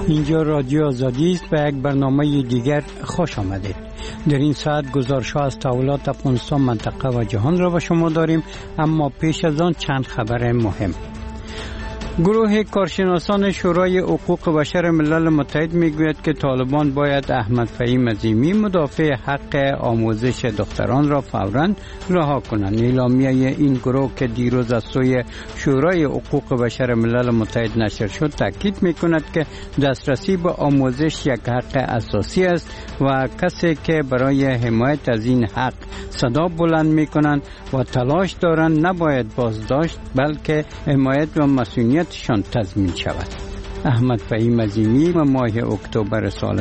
اینجا رادیو آزادی است و یک برنامه دیگر خوش آمدید. در این ساعت گزارش‌ها از تحولات افغانستان، منطقه و جهان را به شما داریم، اما پیش از آن چند خبر مهم. گروه کارشناسان شورای حقوق بشر ملل متحد میگوید که طالبان باید احمد فهیم عظیمی مدافع حق آموزش دختران را فوراً رها کنند. اعلامیه این گروه که دیروز از سوی شورای حقوق بشر ملل متحد نشر شد تاکید میکند که دسترسی به آموزش یک حق اساسی است و کسی که برای حمایت از این حق صدا بلند میکنند و تلاش دارند نباید بازداشت بلکه حمایت و مسئولیت شان تضمین شود. احمد فهیم عظیمی و ماه اکتبر سال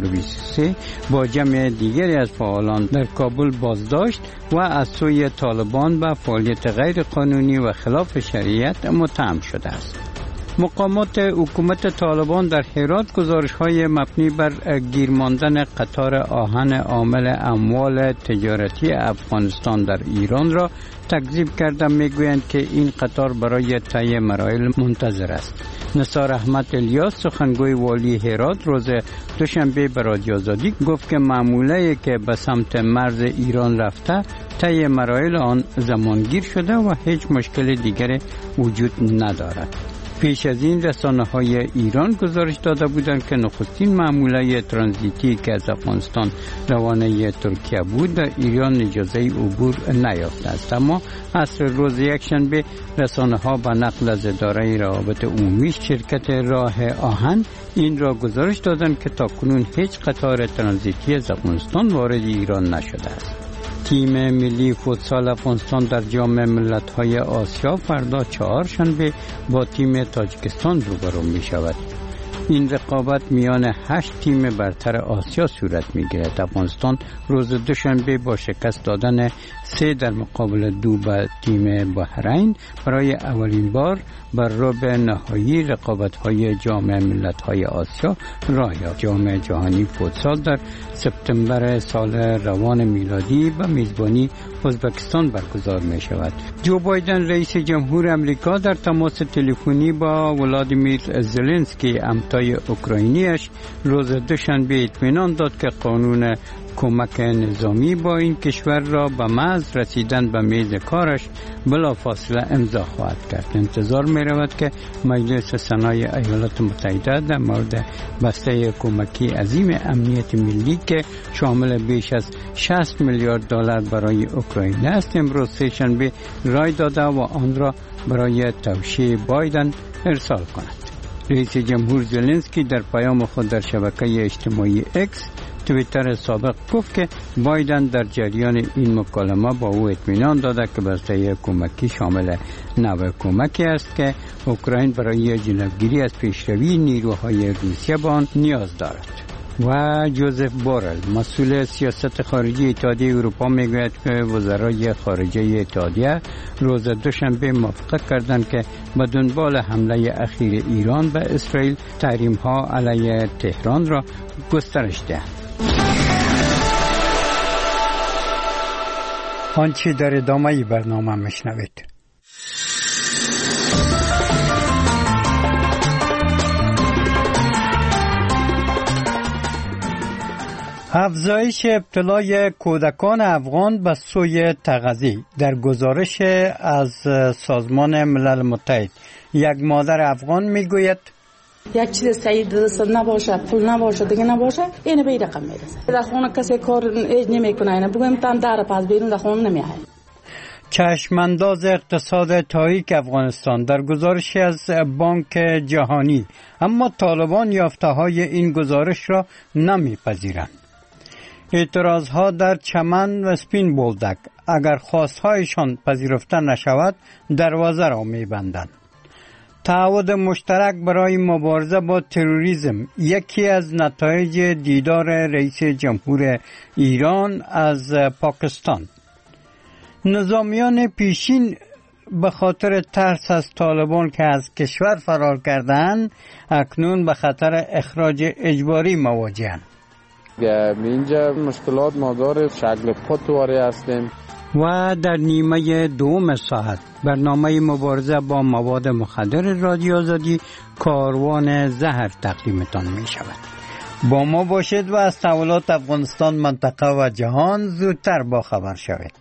2023 با جمع دیگری از فعالان در کابل بازداشت و از سوی طالبان به فعالیت غیر قانونی و خلاف شریعت متهم شده است. مقامات حکومت طالبان در هرات گزارش‌های مبنی بر گیر ماندن قطار آهن عامل اموال تجارتی افغانستان در ایران را تکذیب کرده میگویند که این قطار برای طی مراحل منتظر است. نثار احمد الیاس سخنگوی والی هرات روز دوشنبه به رادیو آزادی گفت که معموله که به سمت مرز ایران رفته طی مراحل آن زمانگیر شده و هیچ مشکل دیگری وجود ندارد. پیش از این رسانه‌های ایران گزارش داده بودند که نخستین معموله ترانزیتی که از افغانستان روانه ترکیه بود در ایران اجازه عبور نیافته است، اما عصر روز یکشنبه رسانه‌ها به نقل از اداره روابط عمومی شرکت راه آهن این را گزارش دادند که تاکنون هیچ قطار ترانزیتی از افغانستان وارد ایران نشده است. تیم ملی فوتسال افغانستان در جام ملت‌های آسیا فردا چهارشنبه با تیم تاجیکستان روبرو می شود. این رقابت میان 8 تیم برتر آسیا صورت می گیرد. افغانستان روز دوشنبه با شکست دادن 3 در مقابل 2 به تیم بحرین برای اولین بار بر ربع نهایی رقابت‌های جام ملت‌های آسیا راه یافت. جام جهانی فوتسال در سپتامبر سال روان میلادی به میزبانی ازبکستان برگزار می شود. جو بایدن رئیس جمهور امریکا در تماس تلفنی با ولادیمیر زلنسکی همتای اوکراینیش روز دوشنبه اطمینان داد که قانون کمک نظامی با این کشور را به محض رسیدن به میز کارش بلافاصله امضا خواهد کرد. انتظار می رود که مجلس سنای ایالات متحده در مورد بسته کمکی عظیم امنیت ملی که شامل بیش از 60 میلیارد دلار برای اوکراین است امروز سه‌شنبه رای داده و آن را برای توشیح بایدن ارسال کند. رئیس جمهور زلنسکی در پیام خود در شبکه اجتماعی اکس توییتر سابق گفت که بایدن در جریان این مکالمه با او اطمینان داده که بسته کمکی شامل نوع کمکی است که اوکراین برای جلوگیری از پیشروی نیروهای روسیه به آن نیاز دارد. و جوزف بورل مسئول سیاست خارجی اتحادیه اروپا میگوید که وزرای خارجه اتحادیه روز دوشنبه موافقت کردند که به دنبال حمله اخیر ایران به اسرائیل تحریم‌ها علیه تهران را گسترش دهند. آنچه در ادامه برنامه میشنوید. افزایش ابتلای کودکان افغان به سوی تغذیه. در گزارش از سازمان ملل متحد یک مادر افغان میگوید یک چیز سعید دست نباشه، پول نباشه، دیگه نباشه، اینه به این رقم میرسه. در خونه کسی کار نمیکنه، اینه بگویم تام داره پس بیرون در خونه نمیاد. چشمانداز اقتصاد تاریک افغانستان در گزارشی از بانک جهانی، اما طالبان یافته‌های این گزارش را نمیپذیرند. اعتراضها در چمن و سپین بولدک اگر خواستهایشان پذیرفته نشود دروازه را میبندند. تعهد مشترک برای مبارزه با تروریسم یکی از نتایج دیدار رئیس جمهور ایران از پاکستان. نظامیان پیشین به خاطر ترس از طالبان که از کشور فرار کردند اکنون به خطر اخراج اجباری مواجهند. اینجا مشکلات ما داره، شکل پتواری هستیم. و در نیمه دوم ساعت برنامه مبارزه با مواد مخدر رادیو آزادی کاروان زهر تقدیمتان می شود. با ما باشید و از تحولات افغانستان، منطقه و جهان زودتر با خبر شوید.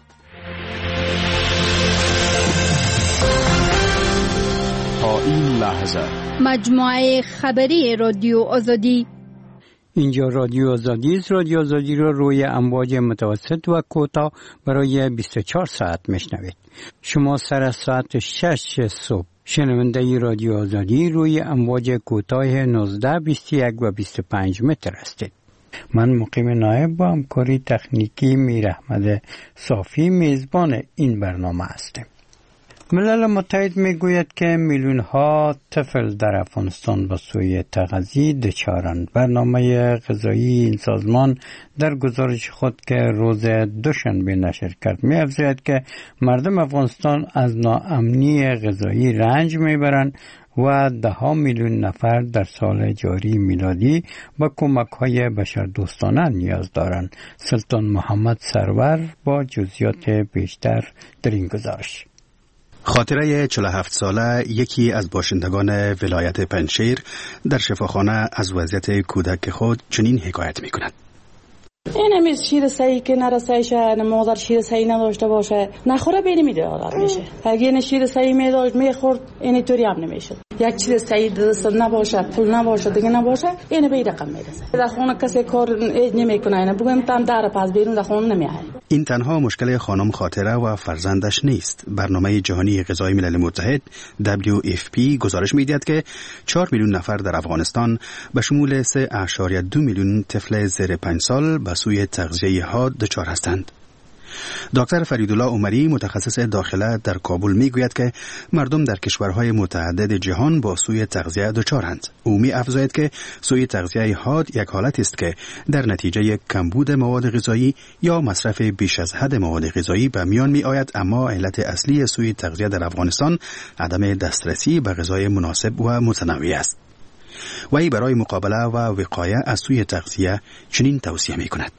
تا این لحظه مجموعه خبری رادیو آزادی. اینجا رادیو آزادی است. رادیو آزادی را روی امواج متوسط و کوتاه برای 24 ساعت میشنوید. شما سر از ساعت 6 صبح شنونده رادیو آزادی روی امواج کوتاه 19، 21 و 25 متر هستید. من مقیم نایب با همکاری تکنیکی میر احمد صافی میزبان این برنامه هستم. ملل متحد میگوید که میلیون ها طفل در افغانستان به سوی تغذیه دچارند. برنامه غذایی این سازمان در گزارش خود که روز دوشنبه نشر کرد می‌افزاید که مردم افغانستان از ناامنی غذایی رنج میبرند و 10 میلیون نفر در سال جاری میلادی به کمک‌های بشردوستانه نیاز دارند. سلطان محمد سرور با جزئیات بیشتر در این گزارش. خاطره 47 ساله یکی از باشندگان ولایت پنجشیر در شفاخانه از وضعیت کودک خود چنین حکایت می‌کند. این همیز شیر سعی که نرسایشه، مادر شیر سعی نداشته باشه نخوره بینی میده آدم میشه. اگه این شیر سعی میداشت میخورد اینطوری هم نمیشه. یک چیز سعی دست نباشه، پول نباشه، دیگه نباشه، این به رقم میرسه. در خونه کسی کار نمیکنه، اینا بگم تام در پاس بیرون در خونه نمیاد. این تنها مشکل خانم خاطره و فرزندش نیست. برنامه جهانی غذایی ملل متحد WFP گزارش میدهد که 4 میلیون نفر در افغانستان به شمول 3.2 میلیون طفل زیر 5 سال به سوی تغذیه حاد دچار هستند. دکتر فریدالله عمری متخصص داخله در کابل میگوید که مردم در کشورهای متعدد جهان با سوی تغذیه دچارند. او می‌افزاید که سوی تغذیه حاد یک حالت است که در نتیجه کمبود مواد غذایی یا مصرف بیش از حد مواد غذایی به میان می‌آید، اما علت اصلی سوی تغذیه در افغانستان عدم دسترسی به غذای مناسب و متنوع است. وی برای مقابله و وقایه از سوی تغذیه چنین توصیه می‌کند: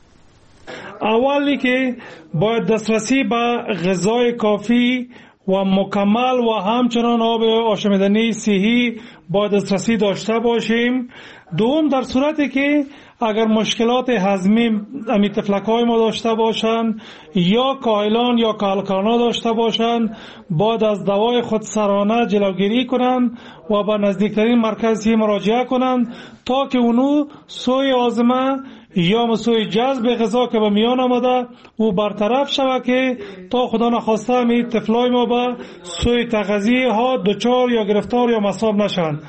اولی که باید دسترسی به غذای کافی و مکمل و همچنان آب آشامیدنی صحی باید دسترسی داشته باشیم. دوم، در صورتی که اگر مشکلات هضمی امی طفلک‌های ما داشته باشند یا کاهلان یا کالکانا داشته باشند باید از دوای خودسرانه جلوگیری کنند و به نزدیکترین مرکزی مراجعه کنند تا که اونو سوی آزمه یا سوی جذب غذا که به میان آمده او برطرف شود که تا خدا نخواسته امی طفلای ما به سوی تغذیه ها دچار یا گرفتار یا مصاب نشند.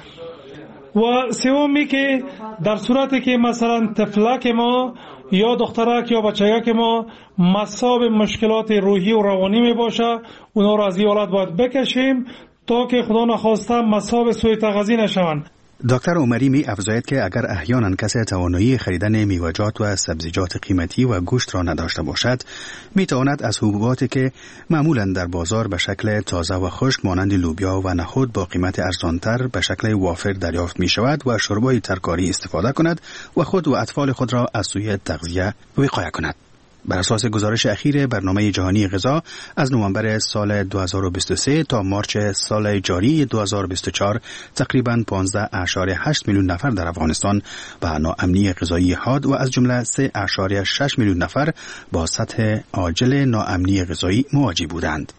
و سومی که در صورتی که مثلا طفلک ما یا دخترک یا بچه‌ک ما مصاب مشکلات روحی و روانی می باشه اونا را از این حالت باید بکشیم تا که خدا نخواسته مصاب سوی تغذیه نشوند. دکتر عمری می افزاید که اگر احیانا کسی توانایی خریدن میوه‌جات و سبزیجات قیمتی و گوشت را نداشته باشد، می تواند از حبوباتی که معمولا در بازار به شکل تازه و خشک مانند لوبیا و نخود با قیمت ارزانتر به شکل وافر دریافت می شود و شوربای ترکاری استفاده کند و خود و اطفال خود را از سوی تغذیه وقایه کند. بر اساس گزارش اخیر برنامه جهانی غذا از نوامبر سال 2023 تا مارچ سال جاری 2024 تقریباً 15.8 میلیون نفر در افغانستان به ناامنی غذایی حاد و از جمله 3.6 میلیون نفر با سطح عاجل ناامنی غذایی مواجه بودند.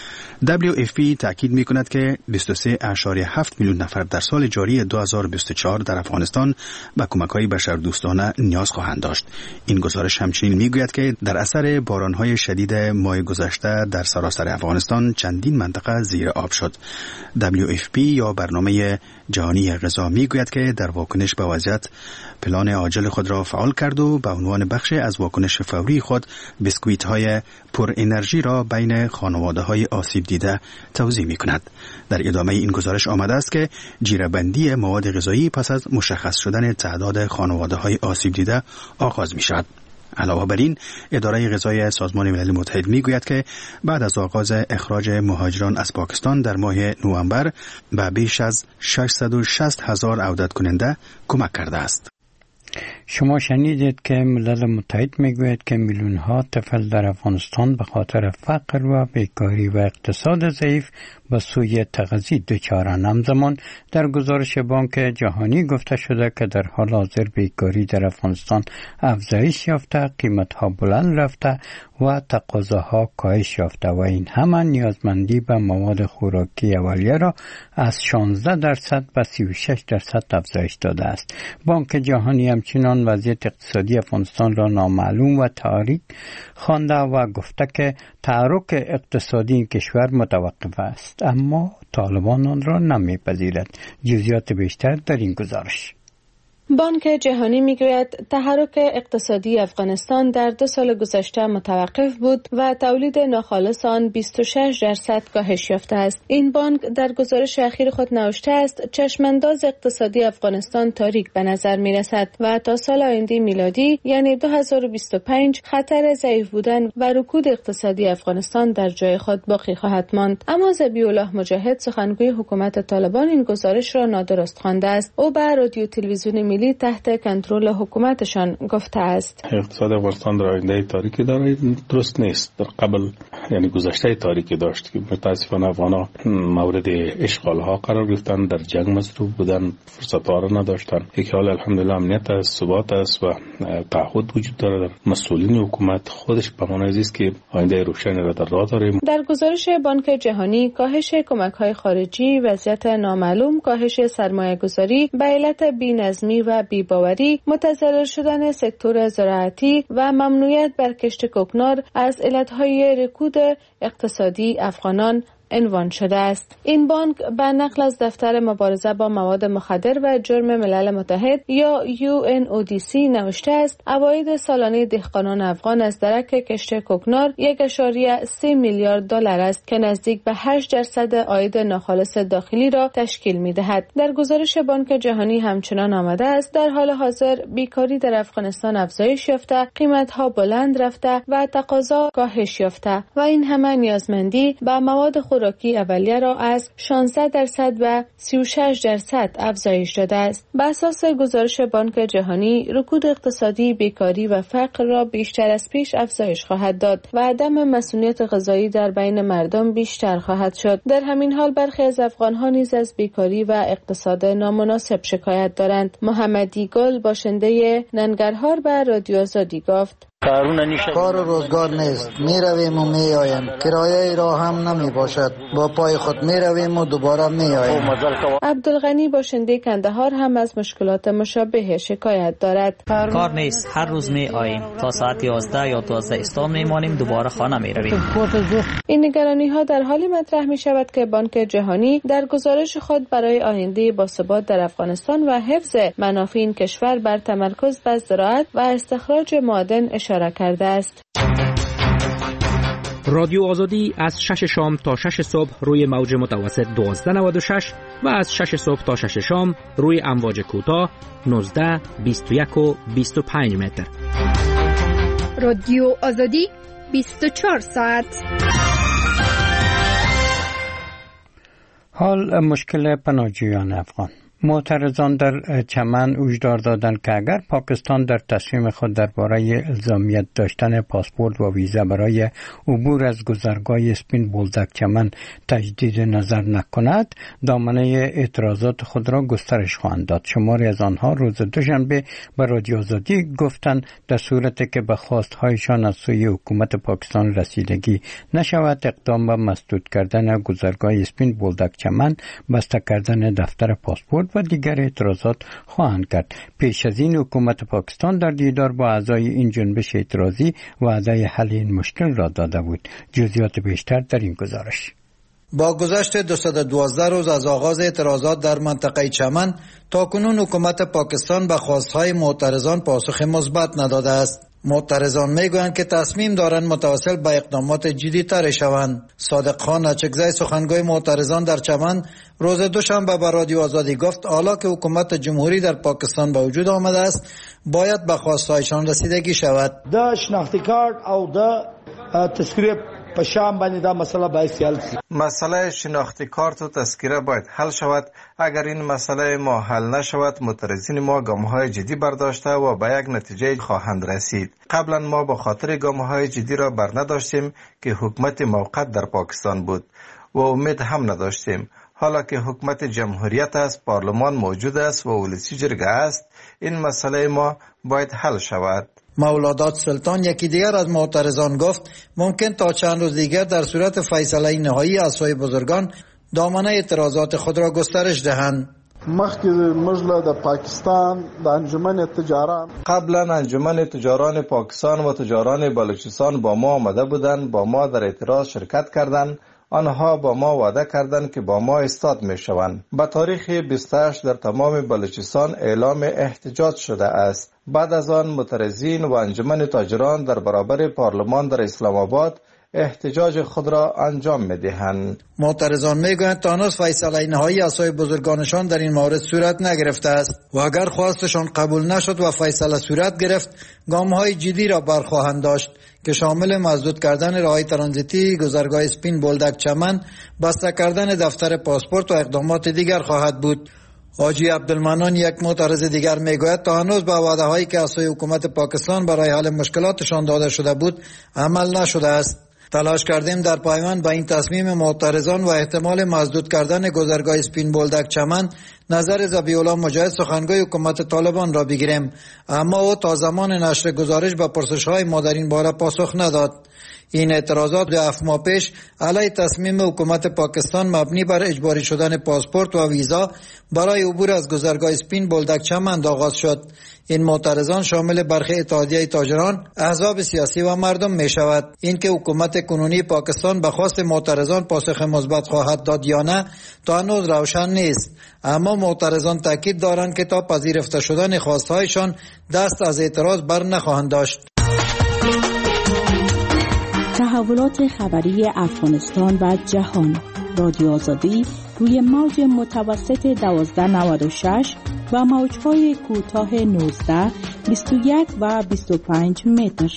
WFP تأکید می‌کند که 23.7 میلیون نفر در سال جاری 2024 در افغانستان به کمک‌های بشردوستانه نیاز خواهند داشت. این گزارش همچنین می‌گوید که در اثر باران‌های شدید ماه گذشته در سراسر افغانستان چندین منطقه زیر آب شد. WFP یا برنامه جهانی غذا می‌گوید که در واکنش به وضعیت پلان عاجل خود را فعال کرد و به عنوان بخش از واکنش فوری خود بسکویت‌های پر انرژی را بین خانواده‌های آسیب دیده توزیع می‌کند. در ادامه این گزارش آمده است که جیره‌بندی مواد غذایی پس از مشخص شدن تعداد خانواده‌های آسیب دیده آغاز می‌شود. علاوه بر این، اداره غذایی سازمان ملل متحد میگوید که بعد از آغاز اخراج مهاجران از پاکستان در ماه نوامبر به بیش از 660,000 عودت کننده کمک کرده است. شما شنیدید که ملل متحد میگوید که میلیون ها طفل در افغانستان به خاطر فقر و بیکاری و اقتصاد ضعیف به سوی تغذیه دچارند. همزمان در گزارش بانک جهانی گفته شده که در حال حاضر بیکاری در افغانستان افزایش یافته، قیمت‌ها بلند رفته و تقاضاها کاهش یافته و این همه نیازمندی به مواد خوراکی اولیه را از 16% به 36% افزایش داده است. بانک جهانی همچنین وضعیت اقتصادی افغانستان را نامعلوم و تاریک خوانده و گفته که تحرک اقتصادی این کشور متوقف است، اما طالبان آن را نمیپذیرد. جزئیات بیشتر در این گزارش. بانک جهانی میگوید تحرک اقتصادی افغانستان در 2 سال گذشته متوقف بود و تولید ناخالص آن 26% کاهش یافته است. این بانک در گزارش اخیر خود نوشته است چشمانداز اقتصادی افغانستان تاریک به نظر میرسد و تا سال آینده میلادی یعنی 2025 خطر ضعیف بودن و رکود اقتصادی افغانستان در جای خود باقی خواهد ماند. اما ذبیح‌الله مجاهد سخنگوی حکومت طالبان این گزارش را نادرست خوانده است. او به رادیو تلویزیون تحت کنترل حکومتشان گفته است. اقتصاد افغانستان در آینده تاریکی داره، درست نیست. در قبل یعنی گذشته تاریکی داشت که متاسفانه افغانا مورد اشغال ها قرار گرفتن، در جنگ مصروف بودن، فرصت ها را نداشتن. یک حال الحمدلله امنیت است، ثبات است و تعهد وجود داره در مسئولین حکومت. خودش به معنی است که آینده روشن را در راه داریم. در گزارش بانک جهانی کاهش کمک های خارجی، وضعیت نامعلوم، کاهش سرمایه گذاری به علت بی‌نظمی و بی‌باوری، متضرر شدن سکتور زراعتی و ممنوعیت بر کشت کوکنار از علتهای رکود اقتصادی افغانان عنوان شده است. این بانک به نقل از دفتر مبارزه با مواد مخدر و جرم ملل متحد یا UNODC نوشته است عواید سالانه دهقانان افغان از درک کشت کوکنار 1.3 میلیارد دلار است که نزدیک به 8% عاید ناخالص داخلی را تشکیل می‌دهد. در گزارش بانک جهانی همچنان آمده است در حال حاضر بیکاری در افغانستان افزایش یافته، قیمت‌ها بلند رفته و تقاضا کاهش یافته و این همه نیازمندی به مواد خوراکی اولیه را از 16% و 36% افزایش داده است. بر اساس گزارش بانک جهانی، رکود اقتصادی، بیکاری و فقر را بیشتر از پیش افزایش خواهد داد و عدم مسئولیت غذایی در بین مردم بیشتر خواهد شد. در همین حال برخی از افغان‌ها نیز از بیکاری و اقتصاد نامناسب شکایت دارند. محمدی گل باشنده ننگرهار به رادیو آزادی گفت: کار و روزگار نیست، می رویم و می آیم، کرایه راه هم نمی باشد، با پای خود می رویم و دوباره می آیم. عبدالغنی باشنده کندهار هم از مشکلات مشابه شکایت دارد. کار نیست، هر روز می آییم تا ساعت 11 یا 12 استان می مانیم، دوباره خانه می رویم. این نگرانی ها در حالی مطرح می شود که بانک جهانی در گزارش خود برای آینده باثبات در افغانستان و حفظ منافع این کشور بر تمرکز بر زراعت و استخراج معادن اشاره کرده است. رادیو آزادی از 6 شام تا 6 صبح روی موج متوسط 1296 و از 6 صبح تا 6 شام روی امواج کوتاه 19، 21 و 25 متر. رادیو آزادی 24 ساعت. حال مشکل پناهجویان افغان. معترضان در چمن هشدار دادند که اگر پاکستان در تصمیم خود درباره الزامیت داشتن پاسپورت و ویزا برای عبور از گذرگاه اسپین بولدک چمن تجدید نظر نکند، دامنه اعتراضات خود را گسترش خواهند داد. شماری از آنها روز دوشنبه به رادیو آزادی گفتند در صورتی که به خواستهایشان از سوی حکومت پاکستان رسیدگی نشود، اقدام به مسدود کردن گذرگاه اسپین بولدک چمن، بسته کردن دفتر پاسپورت و دیگر اعتراضات خواهند کرد. پیش از این حکومت پاکستان در دیدار با اعضای این جنبش اعتراضی وعده حل این مشکل را داده بود. جزئیات بیشتر در این گزارش. با گذشت 212 روز از آغاز اعتراضات در منطقه چمن، تاکنون حکومت پاکستان به خواستهای معترضان پاسخ مثبت نداده است. معترضان میگویند که تصمیم دارند متوسل به اقدامات جدی‌تر شوند. صادق خان اچکزی سخنگوی معترضان در چمن روز دوشنبه به رادیو آزادی گفت حالا که حکومت جمهوری در پاکستان به وجود آمده است، باید به خواستهایشان رسیدگی شود. د شناختی کارت او د تذکره په شام باندې دا مسله باید حل شي. مسئله شناختی کارت و تذکره باید حل شود. اگر این مسئله ما حل نشود معترضین ما گام‌های جدی برداشته و به یک نتیجه خواهند رسید. قبلا ما به خاطر گام‌های جدی را برنداشتیم که حکومت موقت در پاکستان بود و امید هم نداشتیم. حالا که حکومت جمهوریت است، پارلمان موجود است و ولسی جرگه است، این مسئله ما باید حل شود. مولادات سلطان یکی دیگر از معترضان گفت ممکن تا چند روز دیگر در صورت فیصله نهایی از سوی بزرگان دامنه اعتراضات خود را گسترش دهند. قبلا انجمن تجاران پاکستان و تجاران بلوچستان با ما آمده بودند، با ما در اعتراض شرکت کردند. آنها با ما وعده کردند که با ما استاد می شوند. به تاریخ 28 در تمام بلوچستان اعلام احتجاج شده است. بعد از آن معترضین و انجمن تاجران در برابر پارلمان در اسلام آباد احتجاج خود را انجام می دهند. معترضان می گویند تا هنوز فیصله نهایی از سوی بزرگانشان در این مورد صورت نگرفته است و اگر خواستشان قبول نشد و فیصله صورت گرفت گام‌های جدی را برخواهند داشت که شامل مسدود کردن راه‌های ترانزیتی، گذرگاه اسپین بولدک چمن، بسته کردن دفتر پاسپورت و اقدامات دیگر خواهد بود. حاجی عبدالمنان یک معترض دیگر میگوید تا هنوز به وعده‌هایی که از سوی حکومت پاکستان برای حل مشکلاتشان داده شده بود عمل نشده است. تلاش کردیم در پایمان به این تصمیم معترضان و احتمال مسدود کردن گذرگاه اسپین بولدک چمن نظر ذبیح‌الله مجاهد سخنگوی حکومت طالبان را بگیریم، اما او تا زمان نشر گزارش به پرسش‌های ما در این باره پاسخ نداد. این اعتراضات 7 ماه پیش علیه تصمیم حکومت پاکستان مبنی بر اجباری شدن پاسپورت و ویزا برای عبور از گذرگاه اسپین بولدک چمن آغاز شد. این معترضان شامل برخی اتحادیه تاجران، احزاب سیاسی و مردم می شود. اینکه حکومت کنونی پاکستان به خواست معترضان پاسخ مثبت خواهد داد یا نه تا هنوز روشن نیست، اما معترضان تاکید دارند که تا پذیرفته شدن خواستهایشان دست از اعتراض بر نخواهند داشت. تحولات خبری افغانستان و جهان. رادیو آزادی روی موج متوسط 1296 و موج‌های کوتاه 19، 21 و 25 متر.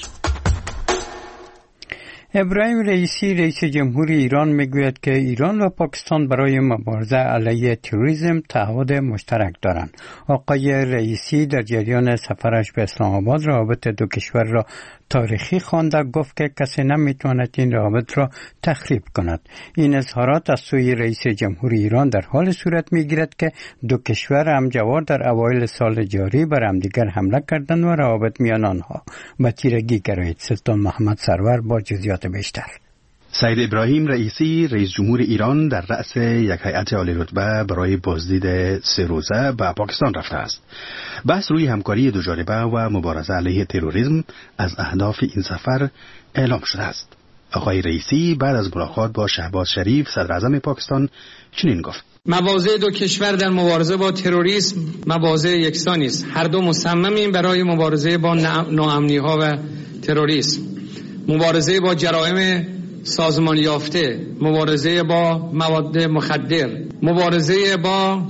ابراهیم رئیسی رئیس جمهوری ایران میگوید که ایران و پاکستان برای مبارزه علیه تروریسم تعهد مشترک دارند. آقای رئیسی در جریان سفرش به اسلام آباد روابط دو کشور را تاریخی خوانده، گفت که کسی نمیتواند این روابط را تخریب کند. این اظهارات از سوی رئیس جمهوری ایران در حال صورت میگیرد که دو کشور همجوار در اوایل سال جاری بر همدیگر حمله کردند و روابط میان آنها به تیرگی گرایید. سلطان محمد سرور با جزئیات بیشتر. سید ابراهیم رئیسی رئیس جمهور ایران در رأس یک هیئت عالی رتبه برای بازدید 3 روزه به پاکستان رفته است. بحث روی همکاری دو جانبه و مبارزه علیه تروریسم از اهداف این سفر اعلام شده است. آقای رئیسی بعد از ملاقات با شهباز شریف صدر اعظم پاکستان چنین گفت: مواضع دو کشور در مبارزه با تروریسم مواضع یکسانی است. هر دو مصممیم برای مبارزه با ناامنی‌ها و تروریسم، مبارزه با جرایم سازمان یافته، مبارزه با مواد مخدر، مبارزه با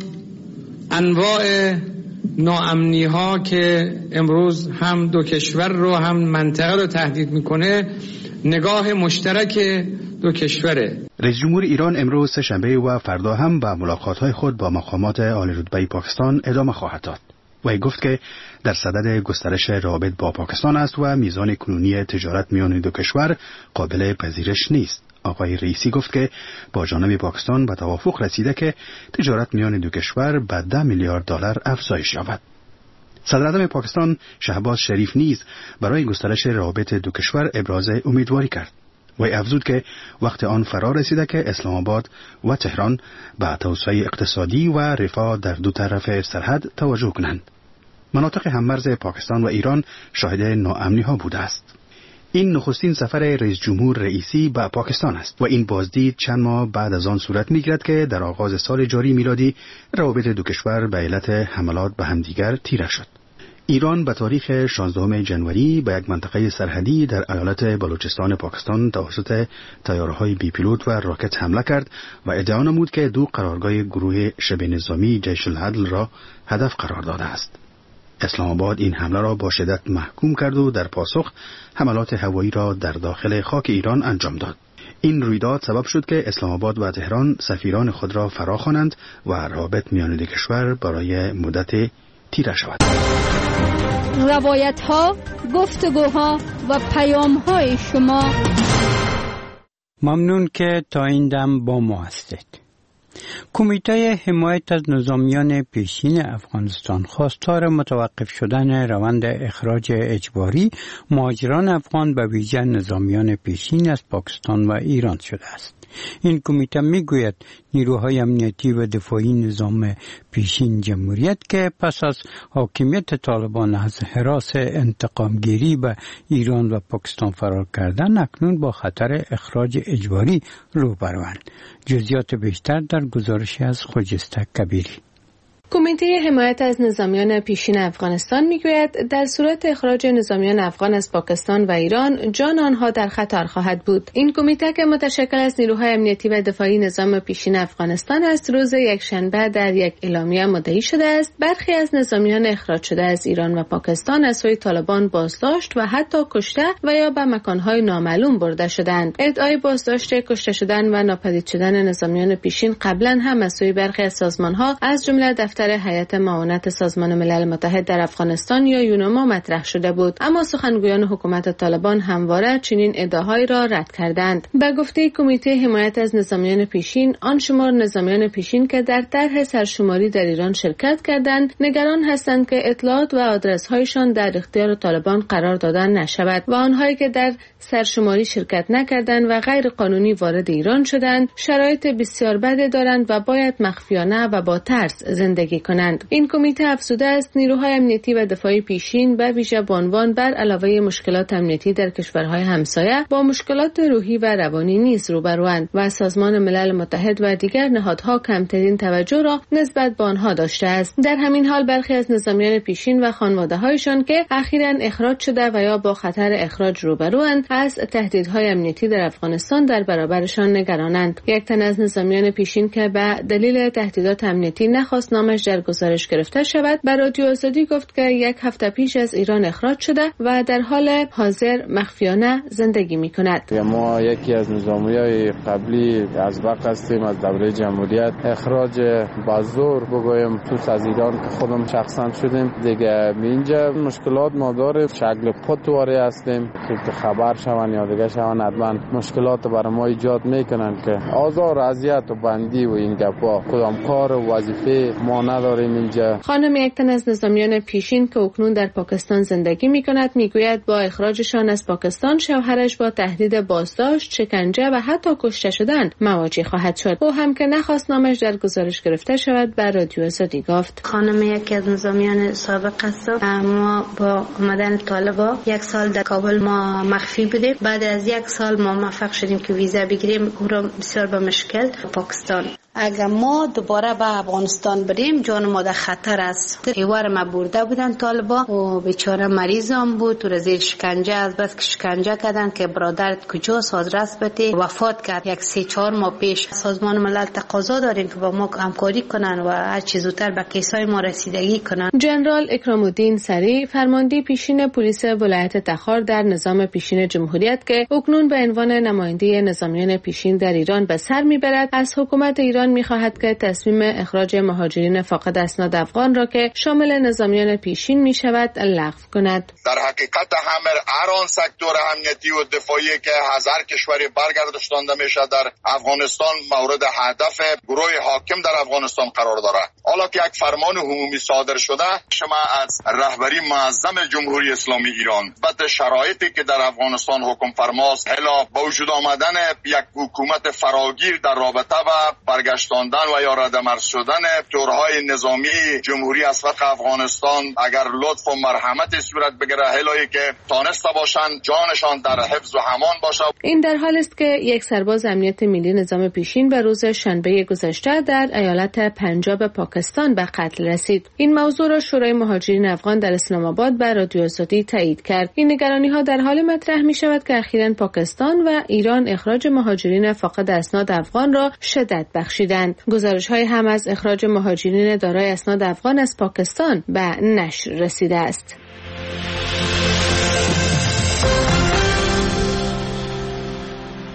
انواع ناامنی ها که امروز هم دو کشور رو هم منطقه رو تهدید میکنه، نگاه مشترک دو کشوره. رئیس جمهور ایران امروز سه‌شنبه و فردا هم به ملاقات‌های خود با مقامات عالی رتبه پاکستان ادامه خواهد داد. وی گفت که در صدد گسترش روابط با پاکستان است و میزان کنونی تجارت میان دو کشور قابل پذیرش نیست. آقای رئیسی گفت که با جانب پاکستان به توافق رسیده که تجارت میان دو کشور به 10 میلیارد دلار افزایش یابد. صدر اعظم پاکستان شهباز شریف نیز برای گسترش روابط دو کشور ابراز امیدواری کرد. وی افزود که وقت آن فرا رسیده که اسلام آباد و تهران به توسعه اقتصادی و رفاه در دو طرف سرحد توجه کنند. مناطق هممرز پاکستان و ایران شاهد ناامنی ها بوده است. این نخستین سفر رئیس جمهور رئیسی به پاکستان است و این بازدید چند ماه بعد از آن صورت می‌گیرد که در آغاز سال جاری میلادی روابط دو کشور به علت حملات به همدیگر تیره شد. ایران به تاریخ 16 ژانویه به یک منطقه سرحدی در ایالت بلوچستان پاکستان توسط طیاره‌های بی پیلوت و راکت حمله کرد و ادعا نمود که 2 قرارگاه گروه شبه نظامی جیش العدل را هدف قرار داده است. اسلام آباد این حمله را با شدت محکوم کرد و در پاسخ حملات هوایی را در داخل خاک ایران انجام داد. این رویداد سبب شد که اسلام آباد و تهران سفیران خود را فراخوانند و روابط میان دو کشور برای مدت تیره شود. روایت‌ها، گفتگوها و پیام‌های شما. ممنون که تا این دم با ما هستید. کمیته حمایت از نظامیان پیشین افغانستان خواستار متوقف شدن روند اخراج اجباری مهاجران افغان به ویژه نظامیان پیشین از پاکستان و ایران شده است. این کمیته میگوید نیروهای امنیتی و دفاعی نظام پیشین جمهوریت که پس از حاکمیت طالبان از حراس انتقامگیری به ایران و پاکستان فرار کردن اکنون با خطر اخراج اجباری روبروند. جزئیات بیشتر در گزارشی از خجسته کبیری. کمیته حمایت از نظامیان پیشین افغانستان میگوید در صورت اخراج نظامیان افغان از پاکستان و ایران جان آنها در خطر خواهد بود. این کمیته که متشکل از نیروهای امنیتی و دفاعی نظام پیشین افغانستان است روز یکشنبه در یک اعلامیه مدعی شده است برخی از نظامیان اخراج شده از ایران و پاکستان از سوی طالبان بازداشت و حتی کشته و یا به مکانهای نامعلوم برده شدند. ادعای بازداشت، کشته شدن و ناپدید شدن نظامیان پیشین قبلا هم از سوی برخی از سازمانها از جمله دفتر هیئت معاونت سازمان ملل متحد در افغانستان یا یونما مطرح شده بود، اما سخنگویان حکومت طالبان همواره چنین ادعاهایی را رد کردند. به گفته کمیته حمایت از نظامیان پیشین، آن شمار نظامیان پیشین که در طرح سرشماری در ایران شرکت کردند نگران هستند که اطلاعات و آدرس‌هایشان در اختیار طالبان قرار داده نشود و آنهایی که در سرشماری شرکت نکردند و غیر قانونی وارد ایران شدند شرایط بسیار بدی دارند و باید مخفیانه و با ترس زندگی کنند. این کمیته افزوده است نیروهای امنیتی و دفاعی پیشین به ویژه به عنوان بر علاوه مشکلات امنیتی در کشورهای همسایه با مشکلات روحی و روانی نیز روبروند و سازمان ملل متحد و دیگر نهادها کمترین توجه را نسبت به آنها داشته است. در همین حال برخی از نظامیان پیشین و خانواده‌هایشان که اخیراً اخراج شده و یا با خطر اخراج روبروند از تهدیدهای امنیتی در افغانستان در برابرشان نگرانند. یک تن از نظامیان پیشین که به دلیل تهدیدات امنیتی نخواست نامش در گزارش گرفته شود به رادیو آزادی گفت که یک هفته پیش از ایران اخراج شده و در حال حاضر مخفیانه زندگی می کند. ما یکی از نظامیای قبلی از وقت هستیم از دوره جمهوریت اخراج با زور بگویم تو از ایران که خودم شخصا شدیم دیگه. اینجا مشکلات ما داره شکل پتواری هستیم که خبر شون یا دیگه شون حتما مشکلات برای ما ایجاد میکنن که آزار اذیت و بندی و این گپا کدام کار و وظیفه ما نداریم اینجا. خانم یک تن از نظامیان پیشین که اکنون در پاکستان زندگی میکند میگوید با اخراجشان از پاکستان شوهرش با تهدید بازداشت، شکنجه و حتی کشته شدن مواجه خواهد شد. او هم که نخواست نامش در گزارش گرفته شود به رادیو آزادی گفت خانم یکی از نظامیان سابق است. ما با آمدن طالبا یک سال در کابل ما مخفی بودیم. بعد از یک سال ما موفق شدیم که ویزا بگیریم. او را بسیار به مشکل پاکستان. اگر ما دوباره به افغانستان بریم جان ما در خطر است. ایوار ما برده بودن طالبا و بیچاره مریضم بود تو زیر شکنجه از بس که شکنجه کردن که برادرت کجاست آدرس بده وفات کرد. یک 3-4 ماه پیش سازمان ملل تقاضا داریم که با ما همکاری کنن و هر چه زودتر به کیسای ما رسیدگی کنن. جنرال اکرام الدین سری فرمانده پیشین پلیس ولایت تخار در نظام پیشین جمهوریت که اکنون به عنوان نماینده نظامیان پیشین در ایران به سر میبرد از حکومت ایران می‌خواهد که تصمیم اخراج مهاجرین فاقد اسناد افغان را که شامل نظامیان پیشین می‌شود لغو کند. در حقیقت هر آن سکتور امنیتی و دفاعی که هزار کشوری برگردانده میشه در افغانستان مورد هدف گروه حاکم در افغانستان قرار دارد. حالا که یک فرمان عمومی صادر شده شما از رهبری معظم جمهوری اسلامی ایران بعد شرایطی که در افغانستان حکم فرماست الا با وجود آمدن یک حکومت فراگیر در رابطه با برگشتاندن و یا ردمرز شدن تورهای نظامی جمهوری اسبق افغانستان اگر لطف و مرحمت صورت بگیره هلایی که تانسته باشن جانشان در حفظ و امان باشه. این در حال است که یک سرباز امنیت ملی نظام پیشین به روز شنبه گذشته در ایالت پنجاب پاکستان به قتل رسید. این موضوع را شورای مهاجرین افغان در اسلام آباد به رادیو آزادی تایید کرد. این نگرانی ها در حال مطرح می شود که اخیراً پاکستان و ایران اخراج مهاجرین فاقد اسناد افغان را شدت بخشیدند. گزارش‌های هم از اخراج مهاجرین دارای اسناد افغان از پاکستان به نشر رسیده است.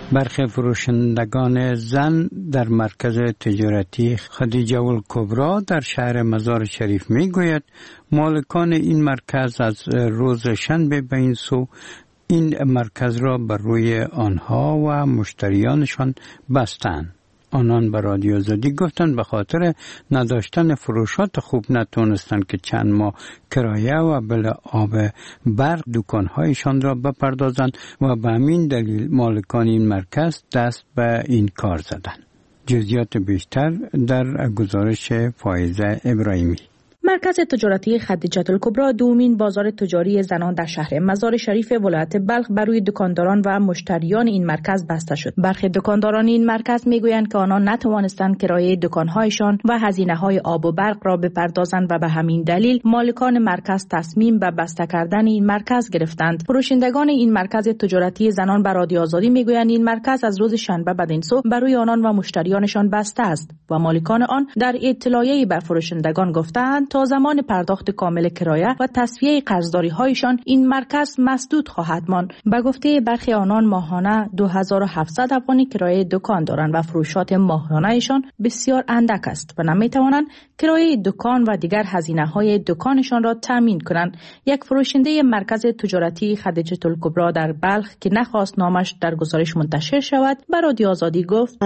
برخی فروشندگان زن در مرکز تجارتی خدیجه الکبری در شهر مزار شریف میگوید مالکان این مرکز از روز شنبه به این سو این مرکز را بر روی آنها و مشتریانشان بستند. آنان به رادیو آزادی گفتند به خاطر نداشتن فروشات خوب نتونستند که چند ماه کرایه و بل آب برق دکانهایشان را بپردازند و به همین دلیل مالکان این مرکز دست به این کار زدند. جزئیات بیشتر در گزارش فائزه ابراهیمی. مرکز تجارتی خدیجه الکبری دومین بازار تجاری زنان در شهر مزار شریف ولایت بلخ بر روی دکانداران و مشتریان این مرکز بسته شد. برخی دکانداران این مرکز میگویند که آنها نتوانستند کرایه دکانهایشان و هزینه‌های آب و برق را بپردازند و به همین دلیل مالکان مرکز تصمیم به بسته کردن این مرکز گرفتند. فروشندگان این مرکز تجارتی زنان بر رادیو آزادی میگویند این مرکز از روز شنبه بعد این صبح بر روی آنان و مشتریانشان بسته است و مالکان آن در اطلاعیه‌ای به فروشندگان گفتند تا زمان پرداخت کامل کرایه و تصفیه قرضداری‌هایشان این مرکز مسدود خواهد ماند. به گفته برخی آنان ماهانه 2700 افغانی کرایه دکان دارند و فروشات ماهانه‌شان بسیار اندک است و نمی‌توانند کرایه دکان و دیگر هزینه‌های دکانشان را تامین کنند. یک فروشنده مرکز تجارتی خدیجه الکبری در بلخ که نخواست نامش در گزارش منتشر شود به رادیو آزادی گفت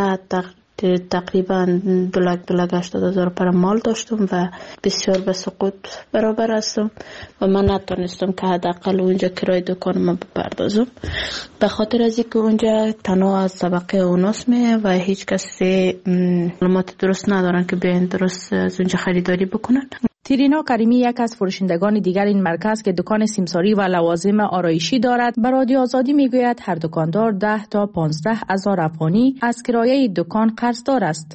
تقریبا بلاک 80,000 پر مال داشتم و بسیار به سقوط برابر هستم و من نتونستم که حداقل اونجا کرایه دکانم بپردازم به خاطر از اینکه اونجا تنها از طبقه اوناس میه و هیچ کسی معلومات درست ندارن که بیاین درست از اونجا خریداری بکنن. تیرینا کریمی یک از فروشندگان دیگر این مرکز که دکان سیمساری و لوازم آرایشی دارد به رادیو آزادی میگوید هر دکاندار 10 تا 15,000 افغانی از کرایه دکان قرضدار است.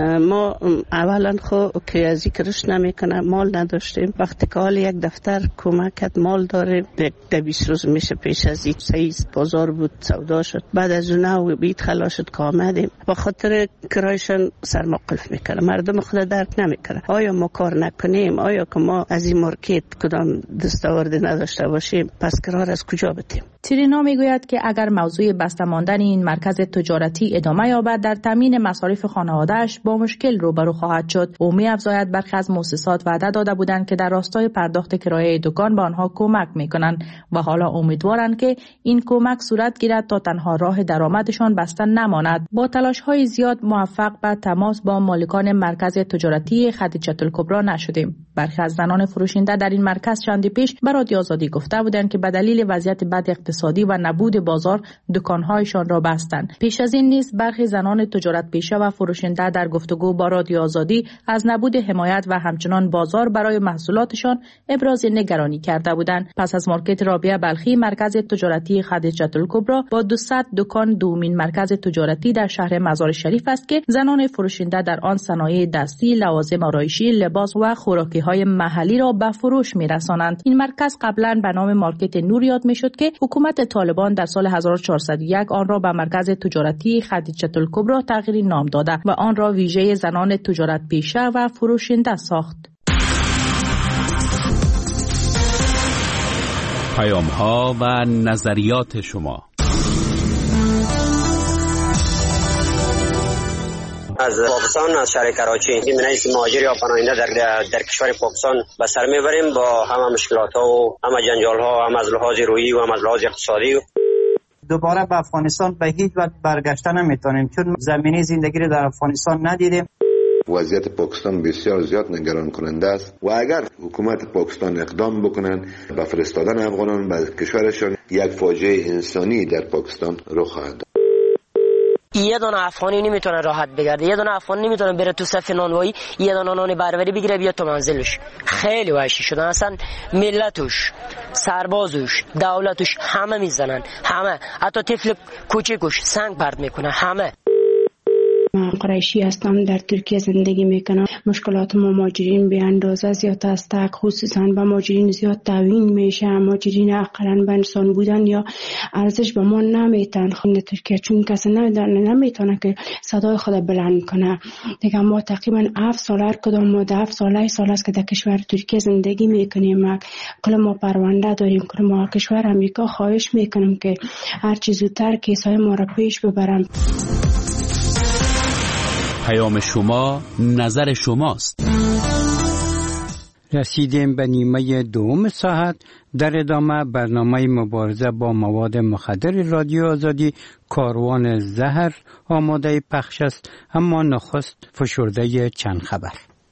ما اولا که از ذکرش نمیکنه مال نداشتیم. وقتی که حال یک دفتر کمکت مال داره 20 روز میشه پیش از این سیز بازار بود سودا شد بعد از اون بیت خلاص شد که آمدیم و خاطر کرایشان سرمقلف میکنه. مردم خود درک نمیکنه. آیا ما کار نکنیم؟ آیا که ما از این مارکت کدام دستاوردی نداشته باشیم پس قرار از کجا بتیم؟ ترینا میگوید که اگر موضوع بسته ماندن این مرکز تجارتی ادامه یابد در تامین مصارف خانواده‌اش با مشکل روبرو خواهد شد. او می‌افزاید برخی از مؤسسات وعده داده بودند که در راستای پرداخت کرایه دکان به آنها کمک می‌کنند و حالا امیدوارند که این کمک صورت گیرد تا تنها راه درآمدشان بسته نماند. با تلاش‌های زیاد موفق به تماس با مالکان مرکز تجارتی خدیجه الکبری نشدیم. برخی از زنان فروشنده در این مرکز چندی پیش به رادیو آزادی گفته بودند که به دلیل وضعیت بد اقتصادی و نبود بازار دکان‌هایشان را بستند. پیش از این نیز برخی زنان تجارت پیشه و فروشنده در گفتگو با رادیو آزادی از نبود حمایت و همچنان بازار برای محصولاتشان ابراز نگرانی کرده بودند. پس از مارکت رابعه بلخی مرکز تجارتی خدیجه الکبری با 200 دکان دومین مرکز تجارتی در شهر مزار شریف است که زنان فروشنده در آن صنایع دستی، لوازم آرایشی، لباس و خوراکی‌های محلی را به فروش می‌رسانند. این مرکز قبلا به نام مارکت نور یاد می‌شد که حکومت طالبان در سال 1401 آن را به مرکز تجارتی خدیجه الکبری تغییر نام داده و آن را ویژه زنان تجارت پیشه و فروشنده ساخت. پیام‌ها و نظریات شما. از پاکستان از شهر کراچی این رئیس مهاجر یا پناهنده در کشور پاکستان به سر میبریم با همه مشکلات ها و همه جنجال ها، هم از لحاظ روحی و هم از لحاظ اقتصادی. دوباره به افغانستان به هیچ وجه برگشته نمیتونیم چون زمینه زندگی رو در افغانستان ندیدیم. وضعیت پاکستان بسیار زیاد نگران کننده است و اگر حکومت پاکستان اقدام بکنند به فرستادن افغانان به کشورشان یک فاجعه انسانی در پاکستان رخ خواهد داد. یه دونه افغانی نمیتونه راحت بگرده، یه دونه افغان نمیتونه بره تو صف نانوایی یه دونه نان بربری بگیره بیاد تو منزلش. خیلی وحشی شدن اصلا. ملتش، سربازش، دولتش همه میزنن، همه، حتی طفل کوچیکش سنگ پرت میکنه، همه. من قریشی هستم، در ترکیه زندگی میکنم. مشکلات مهاجرین به اندازه زیاد است، خصوصا به مهاجرین زیاد تعیین میشه. مهاجرین اقلا به انسان بودن یا ارزش به ما نمیتن خود ترکیه، چون کسی نمیتونه که صدای خود بلند کنه. دیگه ما تقریبا 7 سال هر کدام ما 7 سال است که در کشور ترکیه زندگی میکنیم. کل ما پرونده داریم، کل ما کشور امریکا خواهش میکنیم که هر چه زودتر کیسای ما را پیش ببرن. پیام شما نظر شماست. رسیدیم به نیمه دوم ساعت. در ادامه برنامه مبارزه با مواد مخدر رادیو آزادی کاروان زهر آماده پخش است، اما نخست فشرده چند خبر.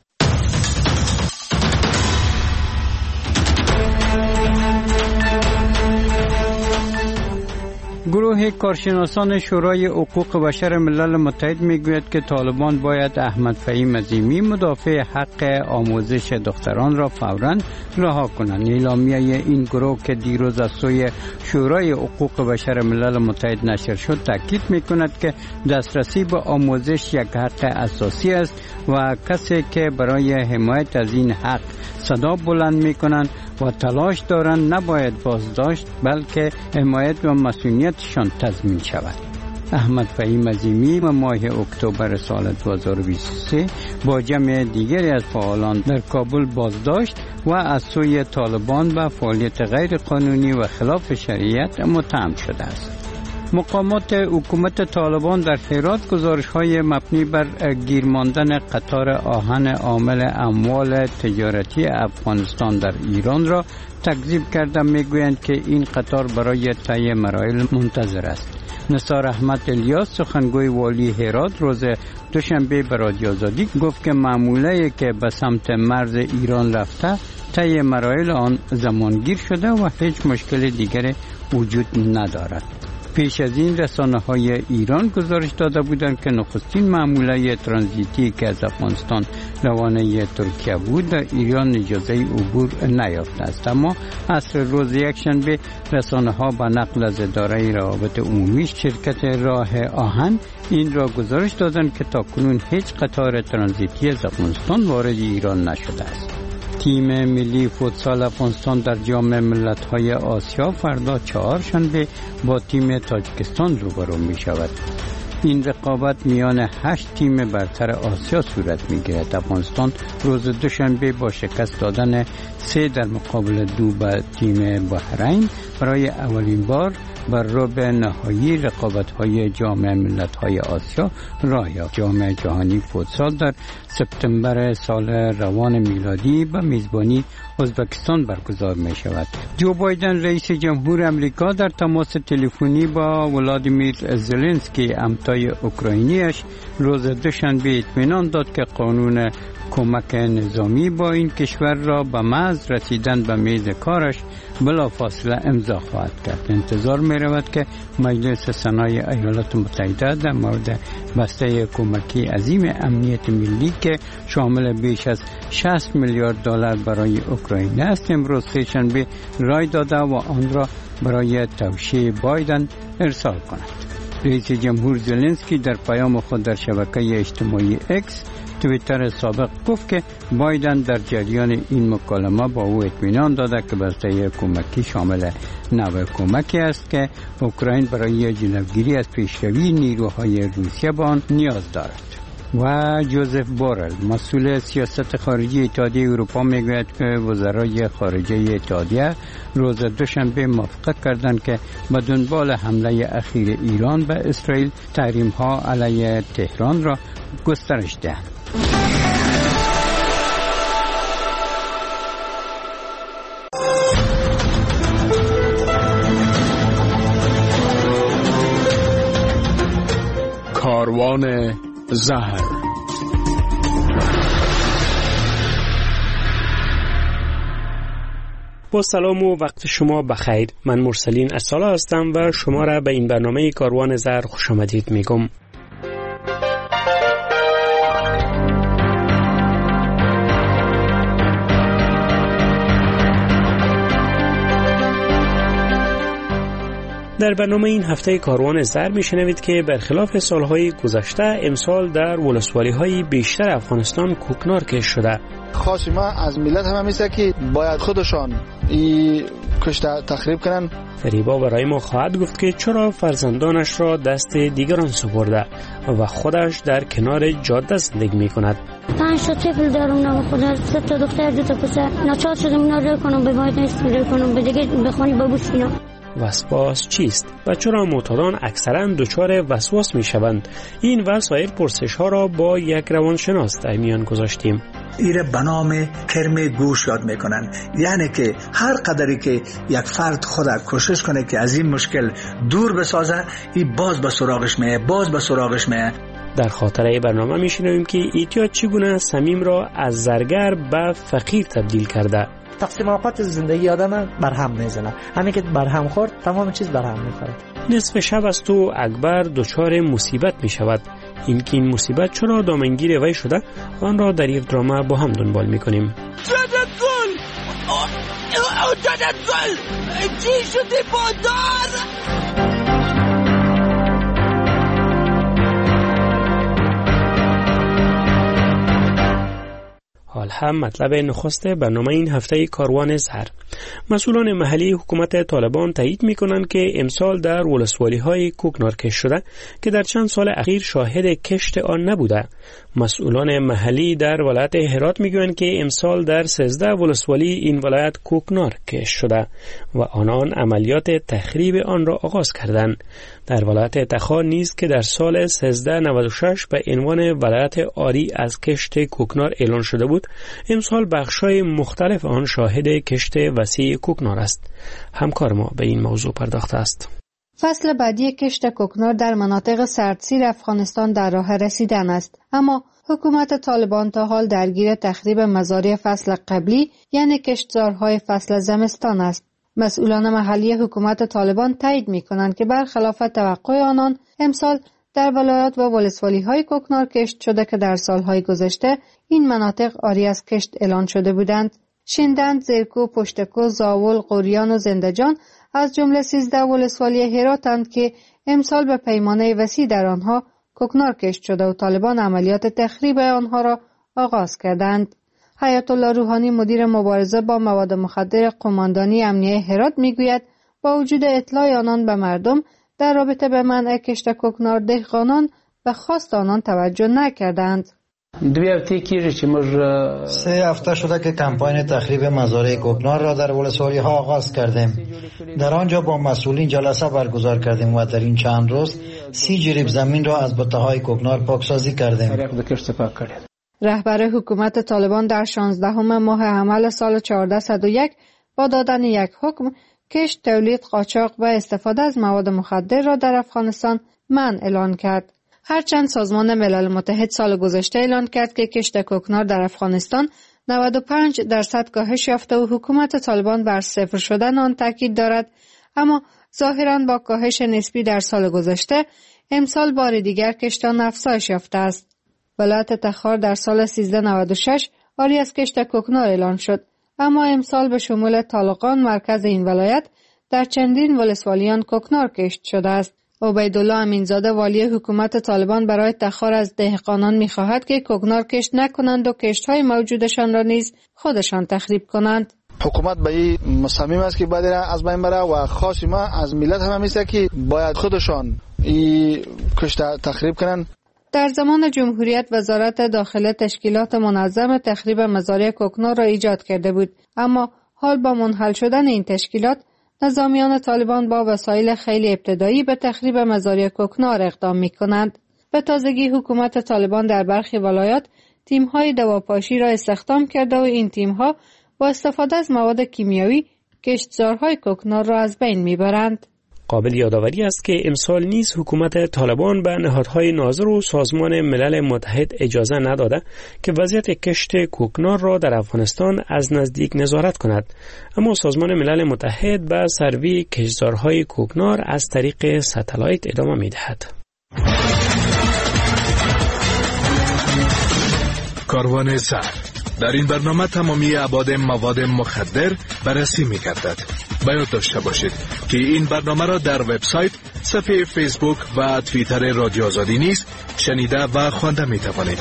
گروه کارشناسان شورای حقوق بشر ملل متحد میگوید که طالبان باید احمد فهیم عظیمی مدافع حق آموزش دختران را فوراً رها کنند. اعلامیه این گروه که دیروز از سوی شورای حقوق بشر ملل متحد نشر شد تاکید میکند که دسترسی به آموزش یک حق اساسی است و کسی که برای حمایت از این حق صدا بلند میکنند و تلاش دارند نباید بازداشت بلکه حمایت و مسئولیتشان تضمین شود. احمد فهیم عظیمی و ماه اکتبر سال 2023 با جمع دیگری از فعالان در کابل بازداشت و از سوی طالبان به فعالیت غیر قانونی و خلاف شریعت متهم شده است. مقامات حکومت طالبان در هرات گزارش‌های مبنی بر گیر ماندن قطار آهن عامل اموال تجارتی افغانستان در ایران را تکذیب کرده میگویند که این قطار برای طی مراحل منتظر است. نثار احمد الیاس سخنگوی والی هرات روز دوشنبه به رادیو آزادی گفت که معموله که به سمت مرز ایران رفته طی مراحل آن زمانگیر شده و هیچ مشکل دیگری وجود ندارد. پیش از این رسانه‌های ایران گزارش داده بودند که نخستین معموله ترانزیتی که از افغانستان روانه ترکیه بود در ایران اجازه عبور نیافته است، اما عصر روز یکشنبه رسانه‌ها به نقل از اداره روابط عمومی شرکت راه آهن این را گزارش دادند که تاکنون هیچ قطار ترانزیتی از افغانستان وارد ایران نشده است. تیم ملی فوتسال افغانستان در جام ملت‌های آسیا فردا چهارشنبه با تیم تاجیکستان روبرو می شود. این رقابت میان 8 تیم برتر آسیا صورت می گیرد. افغانستان روز دوشنبه با شکست دادن 3 در مقابل 2 به تیم بحرین برای اولین بار بر ربع نهایی رقابت‌های جام ملت‌های آسیا راه یافت. جام جهانی فوتسال در سپتامبر سال روان میلادی به میزبانی ازبکستان برگزار می شود. جو بایدن رئیس جمهور امریکا در تماس تلفنی با ولادیمیر زلنسکی همتای اوکراینیش روز دوشنبه اطمینان داد که قانون کمک نظامی با این کشور را به محض رسیدن به میز کارش بلافاصله امضا خواهد کرد. انتظار می رود که مجلس سنای ایالات متحده در مورد بسته کمکی عظیم امنیت ملی که شامل بیش از 60 میلیارد دلار برای اوکراین است امروز سه‌شنبه رای داده و آن را برای توشیح بایدن ارسال کند. رئیس جمهور زلنسکی در پیام خود در شبکه اجتماعی اکس توییتر سابق گفت که بایدن در جریان این مکالمه با او اطمینان داده که بسته کمکی شامل نوع کمکی است که اوکراین برای جلوگیری از پیشروی نیروهای روسیه به آن نیاز دارد. و جوزف بورل مسئول سیاست خارجی اتحادیه اروپا میگوید که وزرای خارجه اتحادیه روز دوشنبه موافقت کردند که به دنبال حمله اخیر ایران به اسرائیل تحریم‌ها علیه تهران را گسترش دهند. کاروان زهر. با سلام و وقت شما بخیر. من مرسلین اصاله هستم و شما را به این برنامه کاروان زهر خوش آمدید میگم. در برنامه این هفته کاروان زر میشنوید که برخلاف سالهای گذشته امسال در ولسوالی‌های بیشتر افغانستان کوکنار کش شده. خواست ما از ملت هم میشه که باید خودشان این کشت تخریب کنن. فریبا برای ما خواهد گفت که چرا فرزندانش را دست دیگران سپرده و خودش در کنار جاده زندگی میکند. 5 تا طفل دارم، نه خدا 3 تا دختر 2 تا پسر. ناچار شدم اینا رو کنم، باید استفاده کنم، به دیگه بخونی بابوس اینا. وسواس چیست و چرا معتادان اکثرا دچار وسواس میشوند؟ این و سایر پرسش ها را با یک روانشناس در میان گذاشتیم. ایره به نام کرم گوش یاد میکنن، یعنی که هر قدری که یک فرد خود کوشش کنه که از این مشکل دور بسازه، این باز به سراغش میه. در خاطره برنامه میشنویم که اعتیاد چگونه صمیم را از زرگر به فقیر تبدیل کرده. تقسیم اوقات زندگی آدم برهم میزنه، همین که برهم خورد تمام چیز برهم میخوره. نصف شب است و اکبر دچار مصیبت می شود. این مصیبت چرا دامنگیر وی شده آن را در یک درامه با هم دنبال می کنیم. جدت گل چی شده بادار؟ حال هم مطلب نخست برنامه این هفته کاروان زر. مسئولان محلی حکومت طالبان تایید می‌کنند که امسال در ولسوالی‌های کوکنار کش شده که در چند سال اخیر شاهد کشت آن نبوده. مسئولان محلی در ولایت هرات میگویند که امسال در 13 ولسوالی این ولایت کوکنار کش شده و آنان عملیات تخریب آن را آغاز کردند. در ولایت تخار نیز که در سال 1396 به عنوان ولایت عاری از کشت کوکنار اعلان شده بود، امسال بخش‌های مختلف آن شاهد کشت وسیع کوکنار است. همکار ما به این موضوع پرداخته است. فصل بعدی کشت کوکنار در مناطق سردسیر افغانستان در راه رسیدن است، اما حکومت طالبان تا حال درگیر تخریب مزارع فصل قبلی یعنی کشتزارهای فصل زمستان است. مسئولان محلی حکومت طالبان تایید می‌کنند که برخلاف توقع آنان امسال در ولایات و ولسوالی‌های کوکنار کشت شده که در سالهای گذشته این مناطق عاری از کشت اعلان شده بودند. شندند، زرکو، پشتکو، زاول، قوریان و زندجان از جمله 13 ولسوالی هراتند که امسال به پیمانه وسیع در آنها کوکنار کشت شده و طالبان عملیات تخریب آنها را آغاز کردند. حیات الله روحانی مدیر مبارزه با مواد مخدر قماندانی امنیه هرات میگوید با وجود اطلاع آنان به مردم در رابطه به منع کشت کوکنار دهقانان به خواست آنان توجه نکردند. 3 هفته شده که کمپاین تخریب مزارع کوکنار را در ولسوالی ها آغاز کردیم. در آنجا با مسئولین جلسه برگزار کردیم و در این چند روز 30 جریب زمین را از بته‌های کوکنار پاکسازی کردیم. رهبر حکومت طالبان در 16 ماه حمل سال 1401 با دادن یک حکم کشت، تولید، قاچاق و استفاده از مواد مخدر را در افغانستان منع اعلان کرد. هرچند سازمان ملل متحد سال گذشته اعلان کرد که کشت کوکنار در افغانستان 95% کاهش یافته و حکومت طالبان بر صفر شدن آن تاکید دارد، اما ظاهراً با کاهش نسبی در سال گذشته امسال بار دیگر کشت آن افزایش یافته است. ولایت تخار در سال 1396 عاری از کشت کوکنار اعلان شد، اما امسال به شمول طالقان مرکز این ولایت در چندین ولسوالیان کوکنار کشت شده است. عبیدالله امینزاده والی حکومت طالبان برای تخار از دهقانان می‌خواهد که کوکنار کشت نکنند و کشت‌های موجودشان را نیز خودشان تخریب کنند. حکومت به این مصمم است که باید از بین بره و خواست ما از ملت هم میشه که باید خودشان این کشت تخریب کنند. در زمان جمهوریت وزارت داخله تشکیلات منظم تخریب مزارع کوکنار را ایجاد کرده بود، اما حال با منحل شدن این تشکیلات نظامیان طالبان با وسایل خیلی ابتدایی به تخریب مزارع کوکنار اقدام می‌کنند. به تازگی حکومت طالبان در برخی ولایات تیم‌های دواپاشی را استخدام کرده و این تیم‌ها با استفاده از مواد کیمیایی کشتزارهای کوکنار را از بین می‌برند. قابل یادآوری است که امسال نیز حکومت طالبان به نهادهای ناظر و سازمان ملل متحد اجازه نداده که وضعیت کشت کوکنار را در افغانستان از نزدیک نظارت کند، اما سازمان ملل متحد به سروی کشتزارهای کوکنار از طریق ستلایت ادامه می‌دهد. کاروان زر در این برنامه تمامی ابعاد مواد مخدر بررسی می‌گردد. به یاد داشته باشید که این برنامه را در وبسایت، صفحه فیسبوک و توییتر رادیو آزادی نیز شنیده و خوانده می توانید.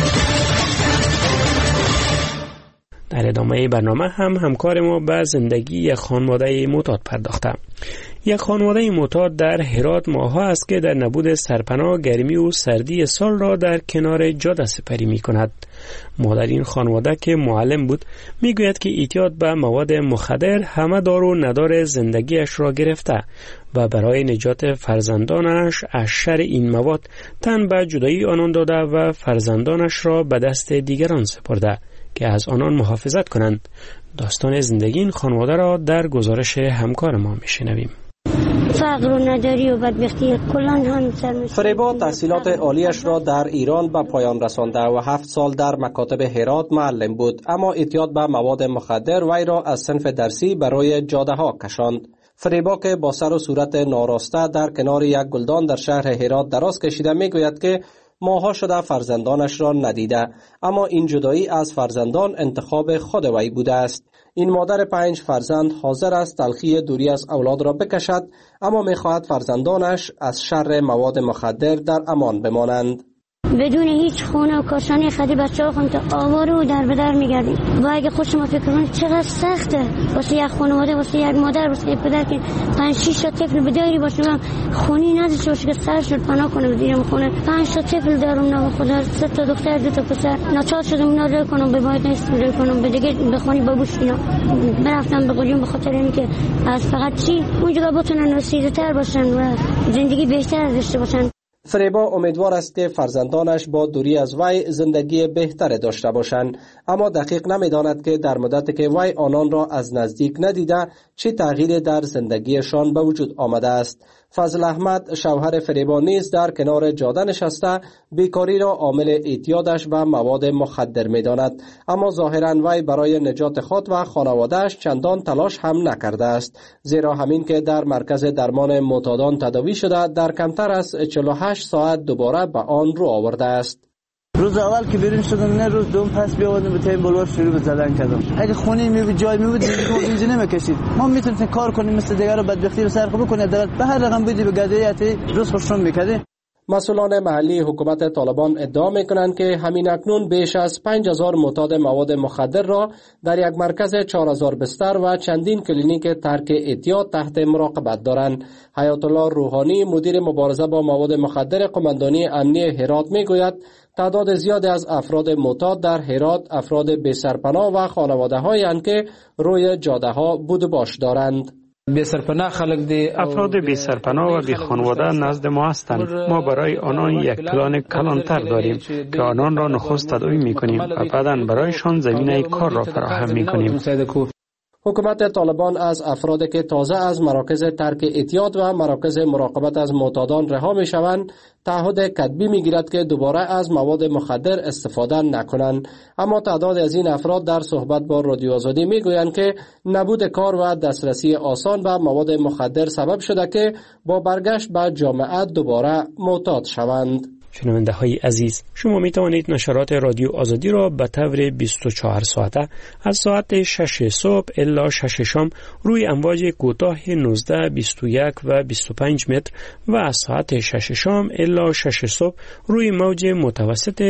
در ادامه برنامه همکار ما به زندگی یک خانواده معتاد پرداخته. یک خانواده معتاد در هرات ماه‌ها است که در نبود سرپناه گرمی و سردی سال را در کنار جاده سپری می کند. مادر این خانواده که معلم بود می گوید که اعتیاد به مواد مخدر همه دار و ندار زندگیش را گرفته و برای نجات فرزندانش از شر این مواد تن به جدایی آنان داده و فرزندانش را به دست دیگران سپرده که از آنان محافظت کنند. داستان زندگی این خانواده را در گزارش همکار ما میشنویم. فقر و نداری و بدبختی کلان هم سرمشت. فریبا تحصیلات عالیش را در ایران به پایان رسانده و 7 سال در مکاتب هرات معلم بود، اما اعتیاد به مواد مخدر وی را از صنف درسی برای جاده ها کشاند. فریبا که با سر و صورت ناراسته در کنار یک گلدان در شهر هرات دراز کشیده میگوید که ماها شده فرزندانش را ندیده، اما این جدایی از فرزندان انتخاب خود وی بوده است. این مادر 5 فرزند حاضر است تلخی دوری از اولاد را بکشد، اما می‌خواهد فرزندانش از شر مواد مخدر در امان بمانند. بدون هیچ خونه و کاشانه خدی بچه‌ها خون تا آواره و در به در می‌گردیم. و اگه خود شما فکر کنید چقدر سخته واسه یک خانواده، واسه یک مادر، واسه یک پدر که 5-6 تا طفل بداری باشه و خونی نداشته باشه که سرش رو پناه کنه زیر خونه. 5 تا طفل دارم، نه خدا، 3 تا دختر 2 تا پسر. ناچار شدم اونا رو کنم، به باید نیست رو کنم، به دیگه بخونی بابوش اینا برفتم به قلیون به خاطر اینکه از فقط چی اونجا بتونن رسیده‌تر باشن و زندگی بهتر داشته باشن. فریبا امیدوار است که فرزندانش با دوری از وی زندگی بهتر داشته باشند، اما دقیق نمی‌داند که در مدتی که وی آنان را از نزدیک ندیده چه تغییری در زندگیشان به وجود آمده است. فضل احمد شوهر فریبا نیز در کنار جاده نشسته بیکاری را عامل اعتیادش به مواد مخدر می‌داند، اما ظاهراً وی برای نجات خود و خانواده‌اش چندان تلاش هم نکرده است، زیرا همین که در مرکز درمان معتادان تداوی شده در کمتر از 48 ساعت دوباره به آن رو آورده است. روز اول که بیرون شدم، نه روز دوم پس بیاوردم به تیم بلوار شروع به زدن کردم. اگه خونی می جای می بود اینجا نمیکشید، ما میتونیم کار کنیم مثل دیگران، بدبختی رو سرخ بکنیم، به هر رقم بودی به گدایتی روز خوشم میکردیم. مسئولان محلی حکومت طالبان ادعا میکنند که همین اکنون بیش از 5000 معتاد مواد مخدر را در یک مرکز 4000 بستر و چندین کلینیک ترک اعتیاد تحت مراقبت دارند. حیات الله روحانی مدیر مبارزه با مواد مخدر قماندانی امنی هرات میگوید تعداد زیادی از افراد معتاد در هرات افراد بی سرپناه و خانواده‌هایی اند که روی جاده‌ها بود و باش دارند. افراد بی سرپناه و بی خانواده نزد ما هستند. ما برای آنان یک پلان کلانتر داریم که آنان را نخست تداوی می‌کنیم و بعداً برایشان زمینه کار را فراهم می‌کنیم. حکومت طالبان از افرادی که تازه از مراکز ترک اعتیاد و مراکز مراقبت از معتادان رها میشوند تعهد کتبی میگیرد که دوباره از مواد مخدر استفاده نکنند، اما تعداد از این افراد در صحبت با رادیو آزادی میگویند که نبود کار و دسترسی آسان به مواد مخدر سبب شده که با برگشت به جامعه دوباره معتاد شوند. شنونده های عزیز، شما می توانید نشرات رادیو آزادی را به طور 24 ساعته از ساعت 6 صبح الی 6 شام روی امواج کوتاه 19، 21 و 25 متر و از ساعت 6 شام الی 6 صبح روی موج متوسط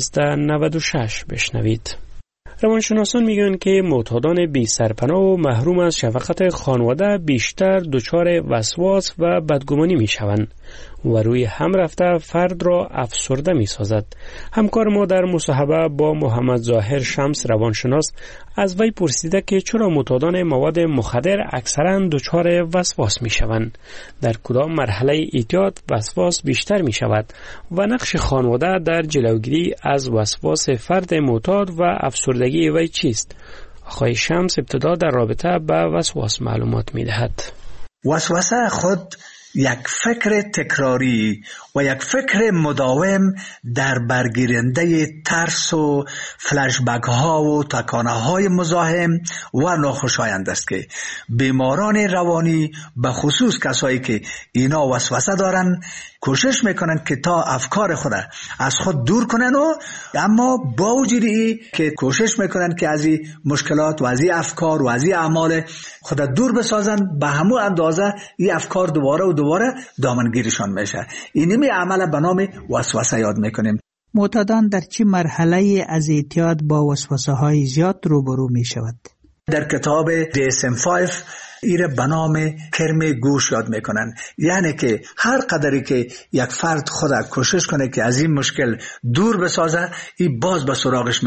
1296 بشنوید. روانشناسان میگن که معتادان بی سرپناه و محروم از شفقت خانواده بیشتر دچار وسواس و بدگمانی میشوند و روی هم رفته فرد را افسرده می سازد. همکار ما در مصاحبه با محمد ظاهر شمس روانشناس از وی پرسیده که چرا معتادان مواد مخدر اکثرا دچار وسواس می شوند، در کدام مرحله اعتیاد وسواس بیشتر می شود و نقش خانواده در جلوگیری از وسواس فرد معتاد و افسردگی وی چیست؟ آقای شمس ابتدا در رابطه با وسواس معلومات می دهد. وسوسه خود یک فکر تکراری و یک فکر مداوم در برگیرنده ترس و فلشبک ها و تکانه های مزاحم و ناخوشایند است که بیماران روانی به خصوص کسایی که اینا وسوسه دارن کوشش میکنن که تا افکار خود از خود دور کنن و اما با وجود که کوشش میکنن که از این مشکلات و از این افکار و از این اعمال خود دور بسازن، به همون اندازه این افکار دوباره دامنگیرشان میشه. اینمی عمل به نام وسوسه یاد میکنیم. معتادان در چه مرحله از اعتیاد با وسوسه های زیاد روبرو می شود؟ در کتاب DSM-5 ایره به نام کرم گوش یاد میکنن، یعنی که هر قدری که یک فرد خود کوشش کنه که از این مشکل دور بسازه، این باز به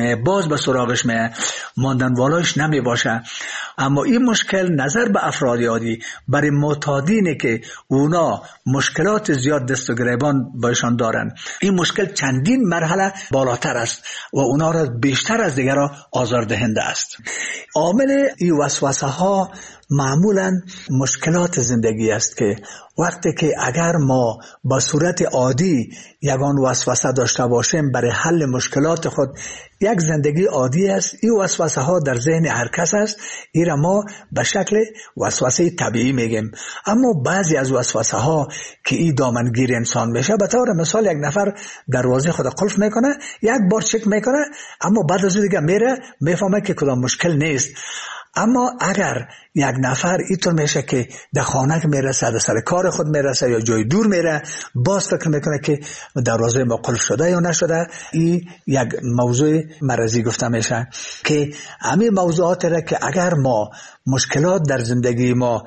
سراغش میه، ماندن والایش نمی باشه. اما این مشکل نظر به افراد عادی برای معتادینه که اونا مشکلات زیاد دست و گریبان بایشان دارن، این مشکل چندین مرحله بالاتر است و اونا را بیشتر از دیگران آزاردهنده است. عامل این وسوسه ها معمولا مشکلات زندگی است که وقتی که اگر ما با صورت عادی یگان وسوسه داشته باشیم برای حل مشکلات خود، یک زندگی عادی است، این وسوسه ها در ذهن هر کس است، این را ما به شکل وسوسه طبیعی میگیم. اما بعضی از وسوسه ها که این دامنگیر انسان میشه، به طور مثال یک نفر دروازه خود قلف میکنه، یک بار چک میکنه، اما بعد از دیگه میفهمه که کدام مشکل نیست. اما اگر یک نفر اینطور میشه که در خانه میرسه، در سر کار خود میرسه یا جای دور میره، باز فکر میکنه که دروازه ما قلف شده یا نشده، این یک موضوع مرضی گفته میشه که همین موضوعات را که اگر ما مشکلات در زندگی ما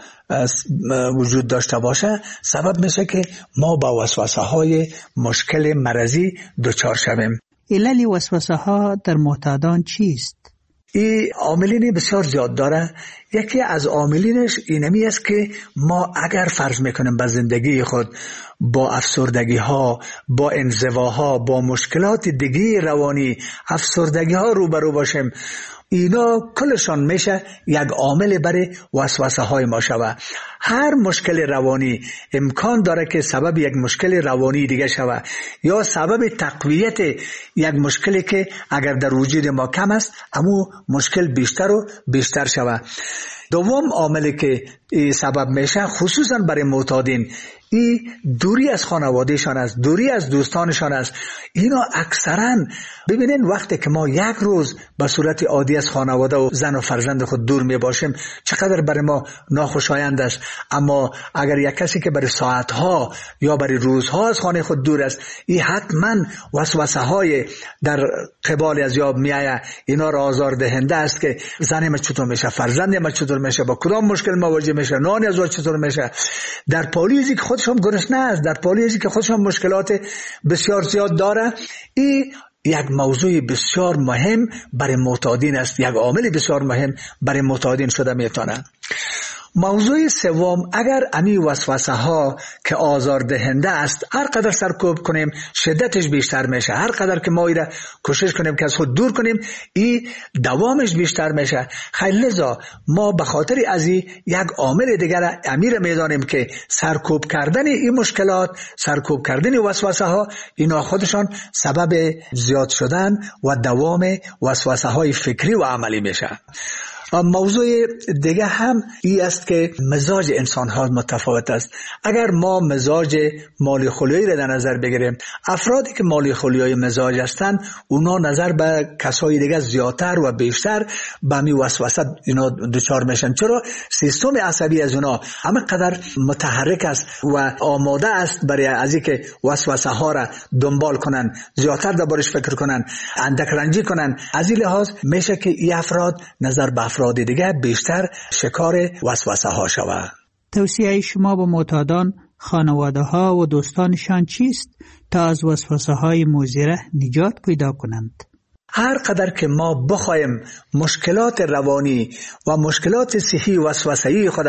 وجود داشته باشه، سبب میشه که ما با وسوسه های مشکل مرضی دچار شویم. علل وسوسه ها در معتادان چیست؟ این عاملین بسیار زیاد داره. یکی از عاملینش اینمی است که ما اگر فرض میکنیم به زندگی خود با افسردگی ها، با انزواها، با مشکلات دیگه روانی، افسردگی ها روبرو باشیم، اینا کلشان میشه یک عامل برای وسوسه های ما شود. هر مشکل روانی امکان داره که سبب یک مشکل روانی دیگه شود یا سبب تقویت یک مشکلی که اگر در وجود ما کم است، اما مشکل بیشتر و بیشتر شود. دوم عاملی که سبب میشه خصوصا برای معتادین، این دوری از خانوادهشان است، دوری از دوستانشان است. اینا اکثرا ببینین وقتی که ما یک روز به صورت عادی از خانواده و زن و فرزند خود دور می باشیم، چقدر برای ما ناخوشایند است. اما اگر یک کسی که برای ساعتها یا برای روزها از خانه خود دور است، این حتما وسوسه های در قبال از یاب می آید، اینا را آزار دهنده است که زن ما چطور میشه، فرزند ما چطور میشه، با کدام مشکل مواجه میشه، نان از چطور میشه. در پالیزی که خودشون گرسنه است، در پالیزی که خودشون مشکلات بسیار زیاد داره، این یک موضوع بسیار مهم برای معتادین است، یک عامل بسیار مهم برای معتادین شده میتونه. موضوع سوم، اگر امی وسوسه ها که آزار دهنده است هر قدر سرکوب کنیم شدتش بیشتر میشه، هر قدر که ما ایره کوشش کنیم که از خود دور کنیم این دوامش بیشتر میشه. خیلی لذا ما به خاطر از یک عامل دیگر امیر میدانیم که سرکوب کردن این مشکلات، سرکوب کردن وسوسه ها، اینا خودشان سبب زیاد شدن و دوام وسوسه های فکری و عملی میشه. موضوع دیگه هم این است که مزاج انسان ها متفاوت است. اگر ما مزاج مالی خلیایی را در نظر بگیریم، افرادی که مالی خلیایی مزاج هستند اونا نظر به کسای دیگه زیادتر و بیشتر به می وسوسه اینا دچار میشن. چرا؟ سیستم عصبی از اونا همه قدر متحرک است و آماده است برای از اینکه وسوسه ها را دنبال کنن، زیادتر دربارش فکر کنن، اندک رنجی کنن. از این لحاظ میشه که این افراد نظر به افراد دیگه بیشتر شکار وسوسه ها شود. توصیه شما به معتادان، خانواده ها و دوستانشان چیست تا از وسوسه های مضر نجات پیدا کنند؟ هر قدر که ما بخوایم مشکلات روانی و مشکلات صحی وسوسه‌ای خود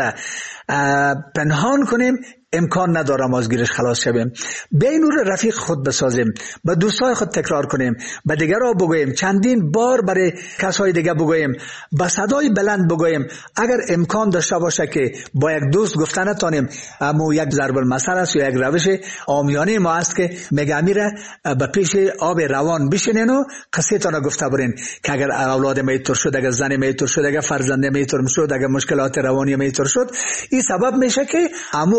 پنهان کنیم، امکان نداره ما از گیرش خلاص شویم. به این نور رفیق خود بسازیم، به دوستای خود تکرار کنیم، به دیگران بگوییم، چندین بار برای کسای دیگه بگوییم، با صدای بلند بگوییم. اگر امکان داشته باشه که با یک دوست گفتن نتونیم، اما یک ضرب المثل است یا یک روش عامیانه ما است که میگه میره به پیش آب روان بشینین و قصیتون گفته برین که اگر اولاد میتور شد، اگر زن میتور شد، اگر فرزند میتور شد، اگر مشکلات روانی میتور شد، این سبب میشه که همو آب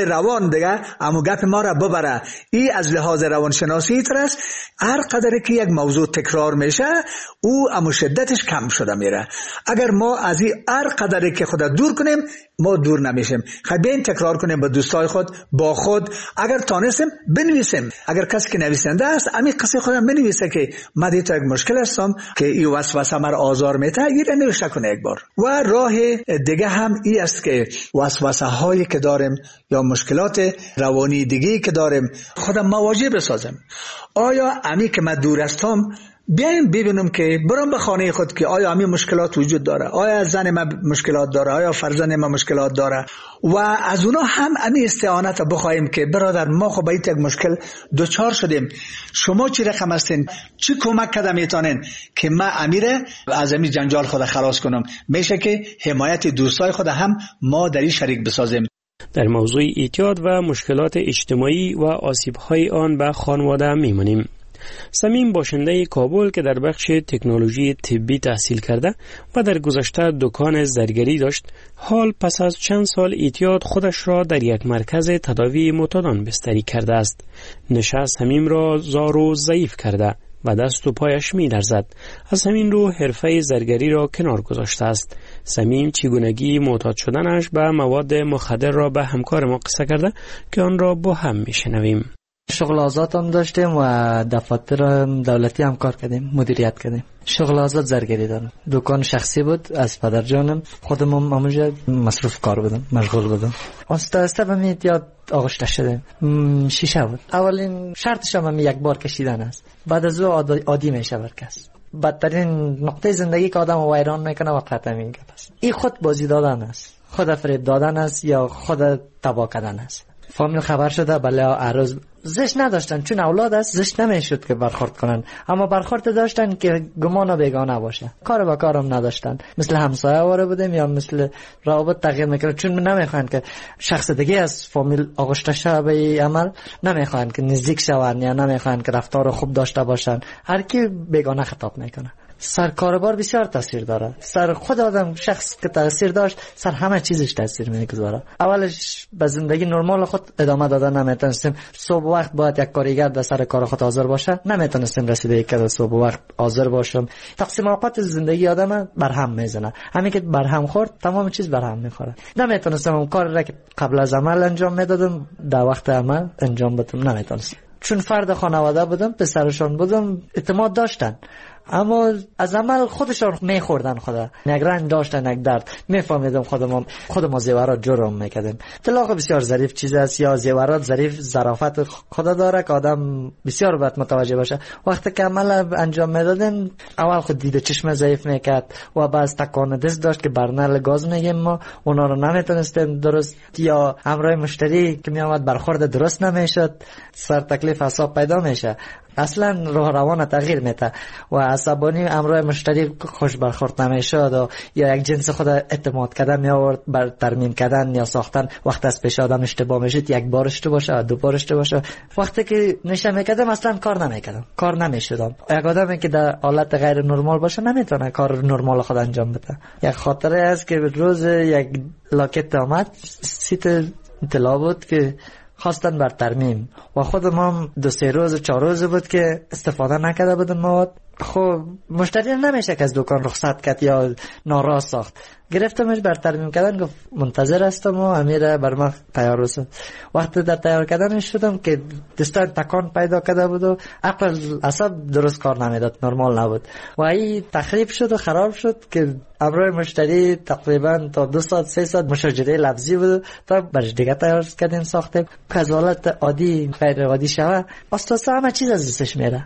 روان دیگه اما گپ ما را ببره. این از لحاظ روانشناسی است. هر قدری که یک موضوع تکرار میشه او اما شدتش کم شده میره. اگر ما از این هر قدری که خود دور کنیم ما دور نمیشیم. خیلی بین تکرار کنیم با دوستای خود، با خود. اگر تانستیم بنویسیم. اگر کسی که نویسنده است امی قصه خودم بنویسه که من دیتا یک مشکل هستم که این وسوسه مر آزار میته، این را نوشته کنه یک بار. و راه دیگه هم این است که وسوسه هایی که داریم یا مشکلات روانی دیگه که داریم خودم مواجه بسازم. آیا امی که من دور هستم بیایم ببینم که برام به خانه خود که آیا همین مشکلات وجود داره، آیا زن من مشکلات داره، آیا فرزند من مشکلات داره، و از اونا هم همین استعانت بخوایم که برادر ما خب باید یک مشکل دوچار شدیم، شما چی رقم هستین، چی کمک کده میتونین که من امیره از همین جنجال خود خلاص کنم. میشه که حمایت دوستای خود هم ما در این شریک بسازیم. در موضوع اعتیاد و مشکلات اجتماعی و آسیب‌های آن به خانواده میمانیم. سمیم باشنده کابل که در بخش تکنولوژی طبی تحصیل کرده و در گذشته دکان زرگری داشت، حال پس از چند سال اعتیاد خودش را در یک مرکز تداوی معتادان بستری کرده است. نشه سمیم را زار و ضعیف کرده و دست و پایش می لرزد. از همین رو حرفه زرگری را کنار گذاشته است. سمیم چگونگی معتاد شدنش به مواد مخدر را به همکار ما قصه کرده که آن را با هم می شنویم. شغل آزاد هم داشتیم و دفاتر دولتی هم کار کردیم، مدیریت کردیم. شغل آزاد زرگری دارم. دکان شخصی بود از پدر جانم. خودم هم همونجا مصروف کار بودم، مشغول بودم. آسته به می اعتیاد آغشته شدیم. شیشه بود. اولین شرطش هم یک بار کشیدن است. بعد از او عادی میشه بر کس. بدترین نقطه زندگی که آدم ویران میکنه وقت همین گپ است. این خود بازی دادن است، خود فریب دادن است یا خود تباه کردن است. فامیل خبر شده بله عروض زشت نداشتن، چون اولاد است زشت نمیشد که برخورد کنن، اما برخورد داشتن که گمان و بیگانه باشه. کار با کارم نداشتن، مثل همسایه واره بودیم یا مثل روابط تغییر میکنه، چون نمیخوان که شخص دیگه از فامیل آغشته شه به عمل، نمیخوان که نزدیک شون یا نمیخوان که رفتار خوب داشته باشن. هر کی بیگانه خطاب میکنه. سر کاربار بسیار تاثیر داره. سر خود آدم شخص که تاثیر داشت، سر همه چیزش تاثیر میگذاره. اولش به زندگی نرمال خود ادامه دادن نمیتونستیم. صبح وقت باید یک کارگر در سر کار خود حاضر باشه، نمیتونستیم رسیده که صبح وقت حاضر باشم. تقسیم اوقات زندگی آدم برهم میزنه. همین که برهم خورد تمام چیز برهم میخوره. نمیتونستم اون کار را که قبل از عمل انجام میدادم در وقت عمل انجام بدم، نمیتونستم. چون فرد خانواده بودم، پسرشان بودم، اعتماد داشتن، اما از عمل خودشان میخوردن. خدا یک رنج داشتن، یک درد. میفهمیدم خودم زیورات جرم میکردیم. طلاق بسیار ظریف چیز است، یا زیورات ظریف ظرافت خدا داره که آدم بسیار باید متوجه باشه. وقتی که عمل انجام میدادیم اول خود دید چشم ضعیف میکرد و بعض تکان دست داشت که برنل گاز میگیم ما اونا رو نمیتونستیم درست، یا همراه مشتری که میامد برخورد درست نمیشد، سر تکلیف حساب پیدا میشه. اصلا راه روان تغییر میده و عصبانی امروز مشتری خوش برخورد نمیشد یا یک جنس خود اعتماد کردن می آورد بر ترمیم کردن یا ساختن. وقت از پیش آدم اشتباه میشد، یک بار اشتباه باشه، دو بار اشتباه باشه. وقتی که نشه میکردم اصلا کار نمیشدم. یک آدمی که در حالت غیر نرمال باشه نمیتونه کار نرمال خود انجام بده. یک خاطره است که روز یک لاکت آمد، سیت اطلاع بود که خواستن بر ترمیم و خودم هم 2-3 روز 4 روز بود که استفاده نکرده بودم مواد. خب مشتری نمیشه که از دکان رخصت کرد یا ناراض ساخت. گرفتمش بر ترمیم کردن، گفت منتظر هستم و امیر بر من تیار است. وقتی در تیار کردنش شدم که دستان تکان پیدا کرده بود و عقل عصب درست کار نمیداد، نرمال نبود و این تخریب شد و خراب شد که امروز مشتری تقریبا تا 2 ساعت 3 ساعت مشاجره لفظی بود تا برش دیگه تیار کردیم ساختیم که از حالت عادی غیر عادی شوه. اصلا همه چیز از دستش میره.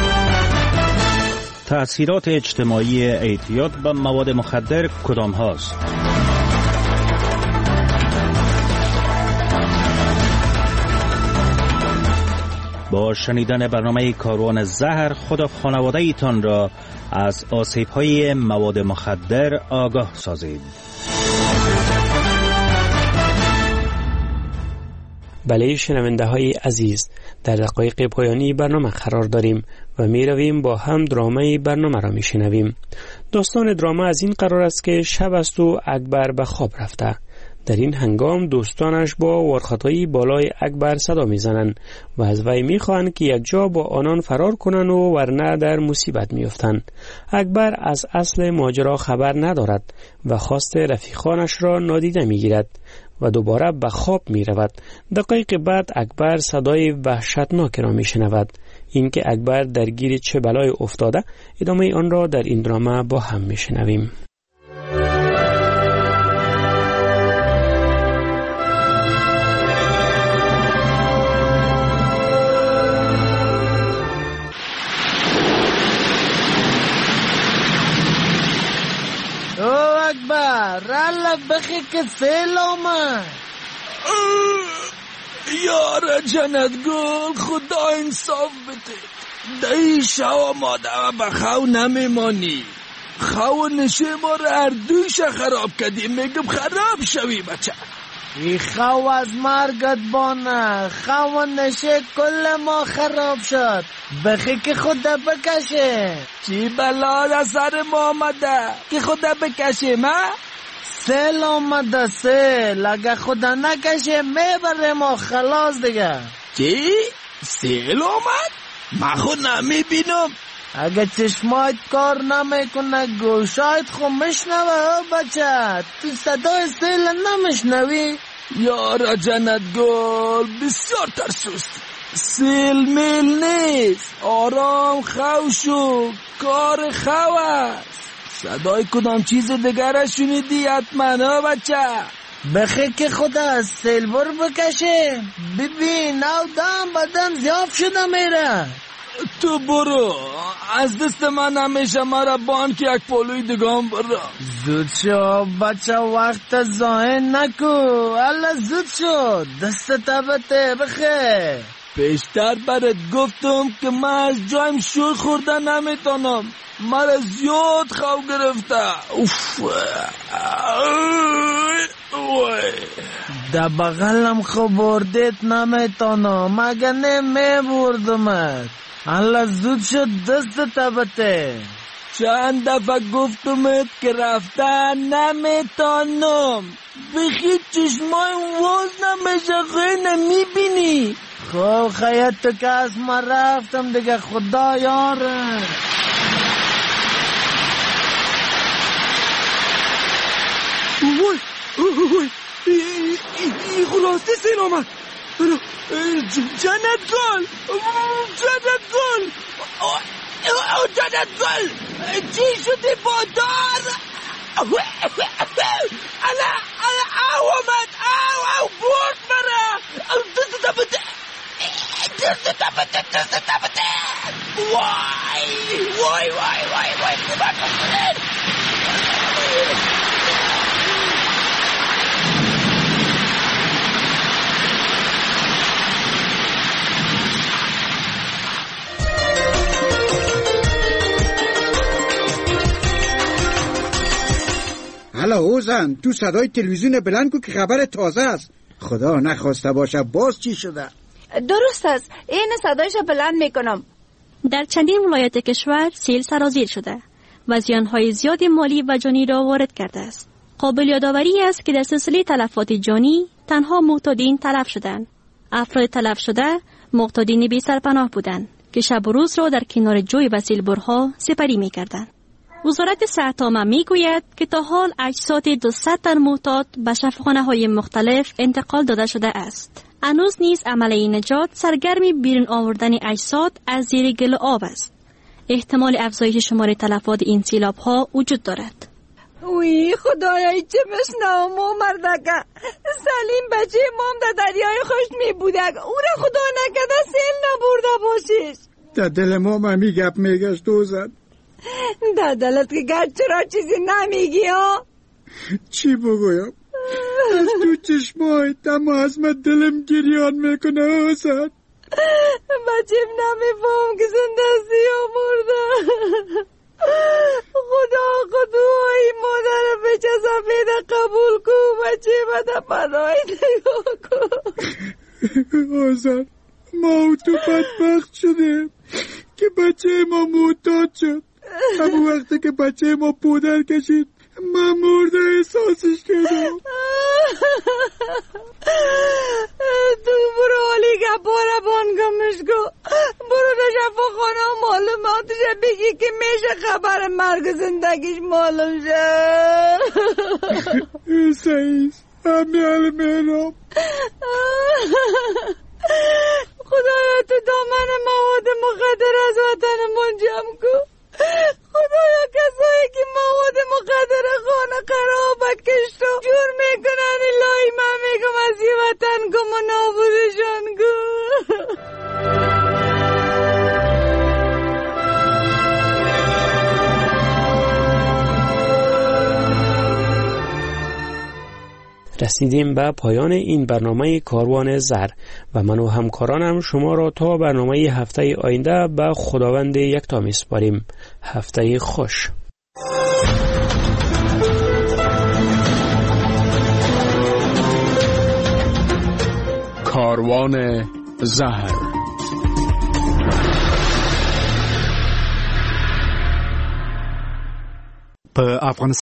تأثیرات اجتماعی اعتیاد به مواد مخدر کدام هاست؟ با شنیدن برنامه کاروان زهر خود و خانواده ایتان را از آسیب‌های مواد مخدر آگاه سازید. بله شنونده های عزیز، در دقایق پایانی برنامه قرار داریم و می رویم با هم درامه برنامه را می شنویم. داستان درامه از این قرار است که شب است و اکبر به خواب رفته. در این هنگام دوستانش با وارخطایی بالای اکبر صدا میزنند و از وی میخواهند که یک جا با آنان فرار کنند و ورنه در مصیبت میافتند. اکبر از اصل ماجرا خبر ندارد و خواست رفیقانش را نادیده میگیرد و دوباره به خواب می رود. دقایق بعد اکبر صدای وحشتناک را می شنود. اینکه اکبر درگیر چه بلای افتاده، ادامه آن را در این درامه با هم می شنویم. اکبر رالا بخی که سیل آمد. یار جنت گل خدا انصاف بده. دایی شو ماده و بخو نمیمانی. خو نشه ما را هر دوش خراب کردی. میگم خراب شوی بچه. ای خو از مرگت بانه. خو نشه کل ما خراب شد. بخی که خدا بکشه. چی بلا در سر ما آمده که خدا بکشه ما؟ سیل آمده سیل. اگه خدا نکشه میبره ما خلاص دیگه. چی؟ سیل آمد؟ ما خود نمیبینم. اگه چشمایت کار نمیکنه گوشایت خود مشنوه بچه. تو صدای سیل نمیشنوی؟ یارا جنت گل بسیار ترسوست. سیل میل نیست. آرام خو شو. کار خو است. صدای کدام چیز دیگر شنیدی حتما ها بچه؟ بخی که خدا از سیل بر بکشه. ببین او دم بدن زیاب شده میره. تو برو. از دست من همیشه مرا بان که یک پولوی دگام برو. زود شو بچه وقت زاین نکو. الله زود شو. دست تبته بخی. پیشتر برات گفتم که من از جایم شور خورده نمیتونم. مرا زیاد خو گرفته. اوف. در بغلم خو بردیت نمیتونم. مگه نمیبردمت. الله زود شد دست تبته. چند دفعه گفتمت که رفتن نمیتونم. بخی چشمای واز نمیشه خیلی نمیبینی. خب خیلی تو که از من رفتم دیگه خدا یاره. وای ای خلاصه سیل آمد. جنت گل جنت گل جنت گل چی شده با دار؟ الا او آمد او برد مرا. دست تبته وای کمک کنید. حالا اوزن تو صدای تلویزیون بلند کو که خبر تازه است. خدا نخواسته باشه باز چی شده؟ درست است. این صدایش بلند میکنم. در چندین ولایت کشور سیل سرازیر شده و زیانهای زیاد مالی و جانی را وارد کرده است. قابل یادآوری است که در سلسله تلفات جانی تنها معتادین تلف شدند. افراد تلف شده معتادین بی سرپناه بودند که شب و روز را در کنار جوی و سیلبرها سپری میکردند. وزارت صحت عامه میگوید که تا حال اجساد 200 تن معتاد به شفاخانه‌های مختلف انتقال داده شده است. هنوز نیز عملیه نجات سرگرم بیرون آوردن اجساد از زیر گل آب است. احتمال افزایش شمار تلفات این سیلاب‌ها وجود دارد. وی خدایای چه مشنم و مردکه سلیم بچه مام در دریای خشک می بودک. او را خدا نکده سیل نبرده باشیش. در دل ما همی گپ میگشت دوزد. در دلت که گر چرا چیزی نمیگی ها؟ چی بگویم؟ از تو چشمای دم از من دلم گریان میکنه دوزد. بچیم نمیفهم که زندستی ها مرده. خدای مادر بچه سفید قبول کو. بچه بده پناهی نگاه کن. آزاد ما و تو بدبخت شده که بچه ما معتاد شد. همون وقتی که بچه ما پودر کشید من مرده احساسش کردم. تو برو حالی گپاره بانگمش کو، برو در شفاخانه و معلوماتش بگی که میشه خبر مرگ زندگیش معلوم شه. سعید امیال مهرام، خدایا تو دامن مواد مخدر از وطنمون جمع کن. خدایا کسایی که مواد مخدر خانه خراب کشت و جور میکنن الهی من میگم از یه وطن گم و نابودشان کن. رسیدیم به پایان این برنامه کاروان زهر و من و همکارانم شما را تا برنامه هفته آینده به خداوند یکتا میسپاریم. هفته خوش. کاروان زهر. په افغانستان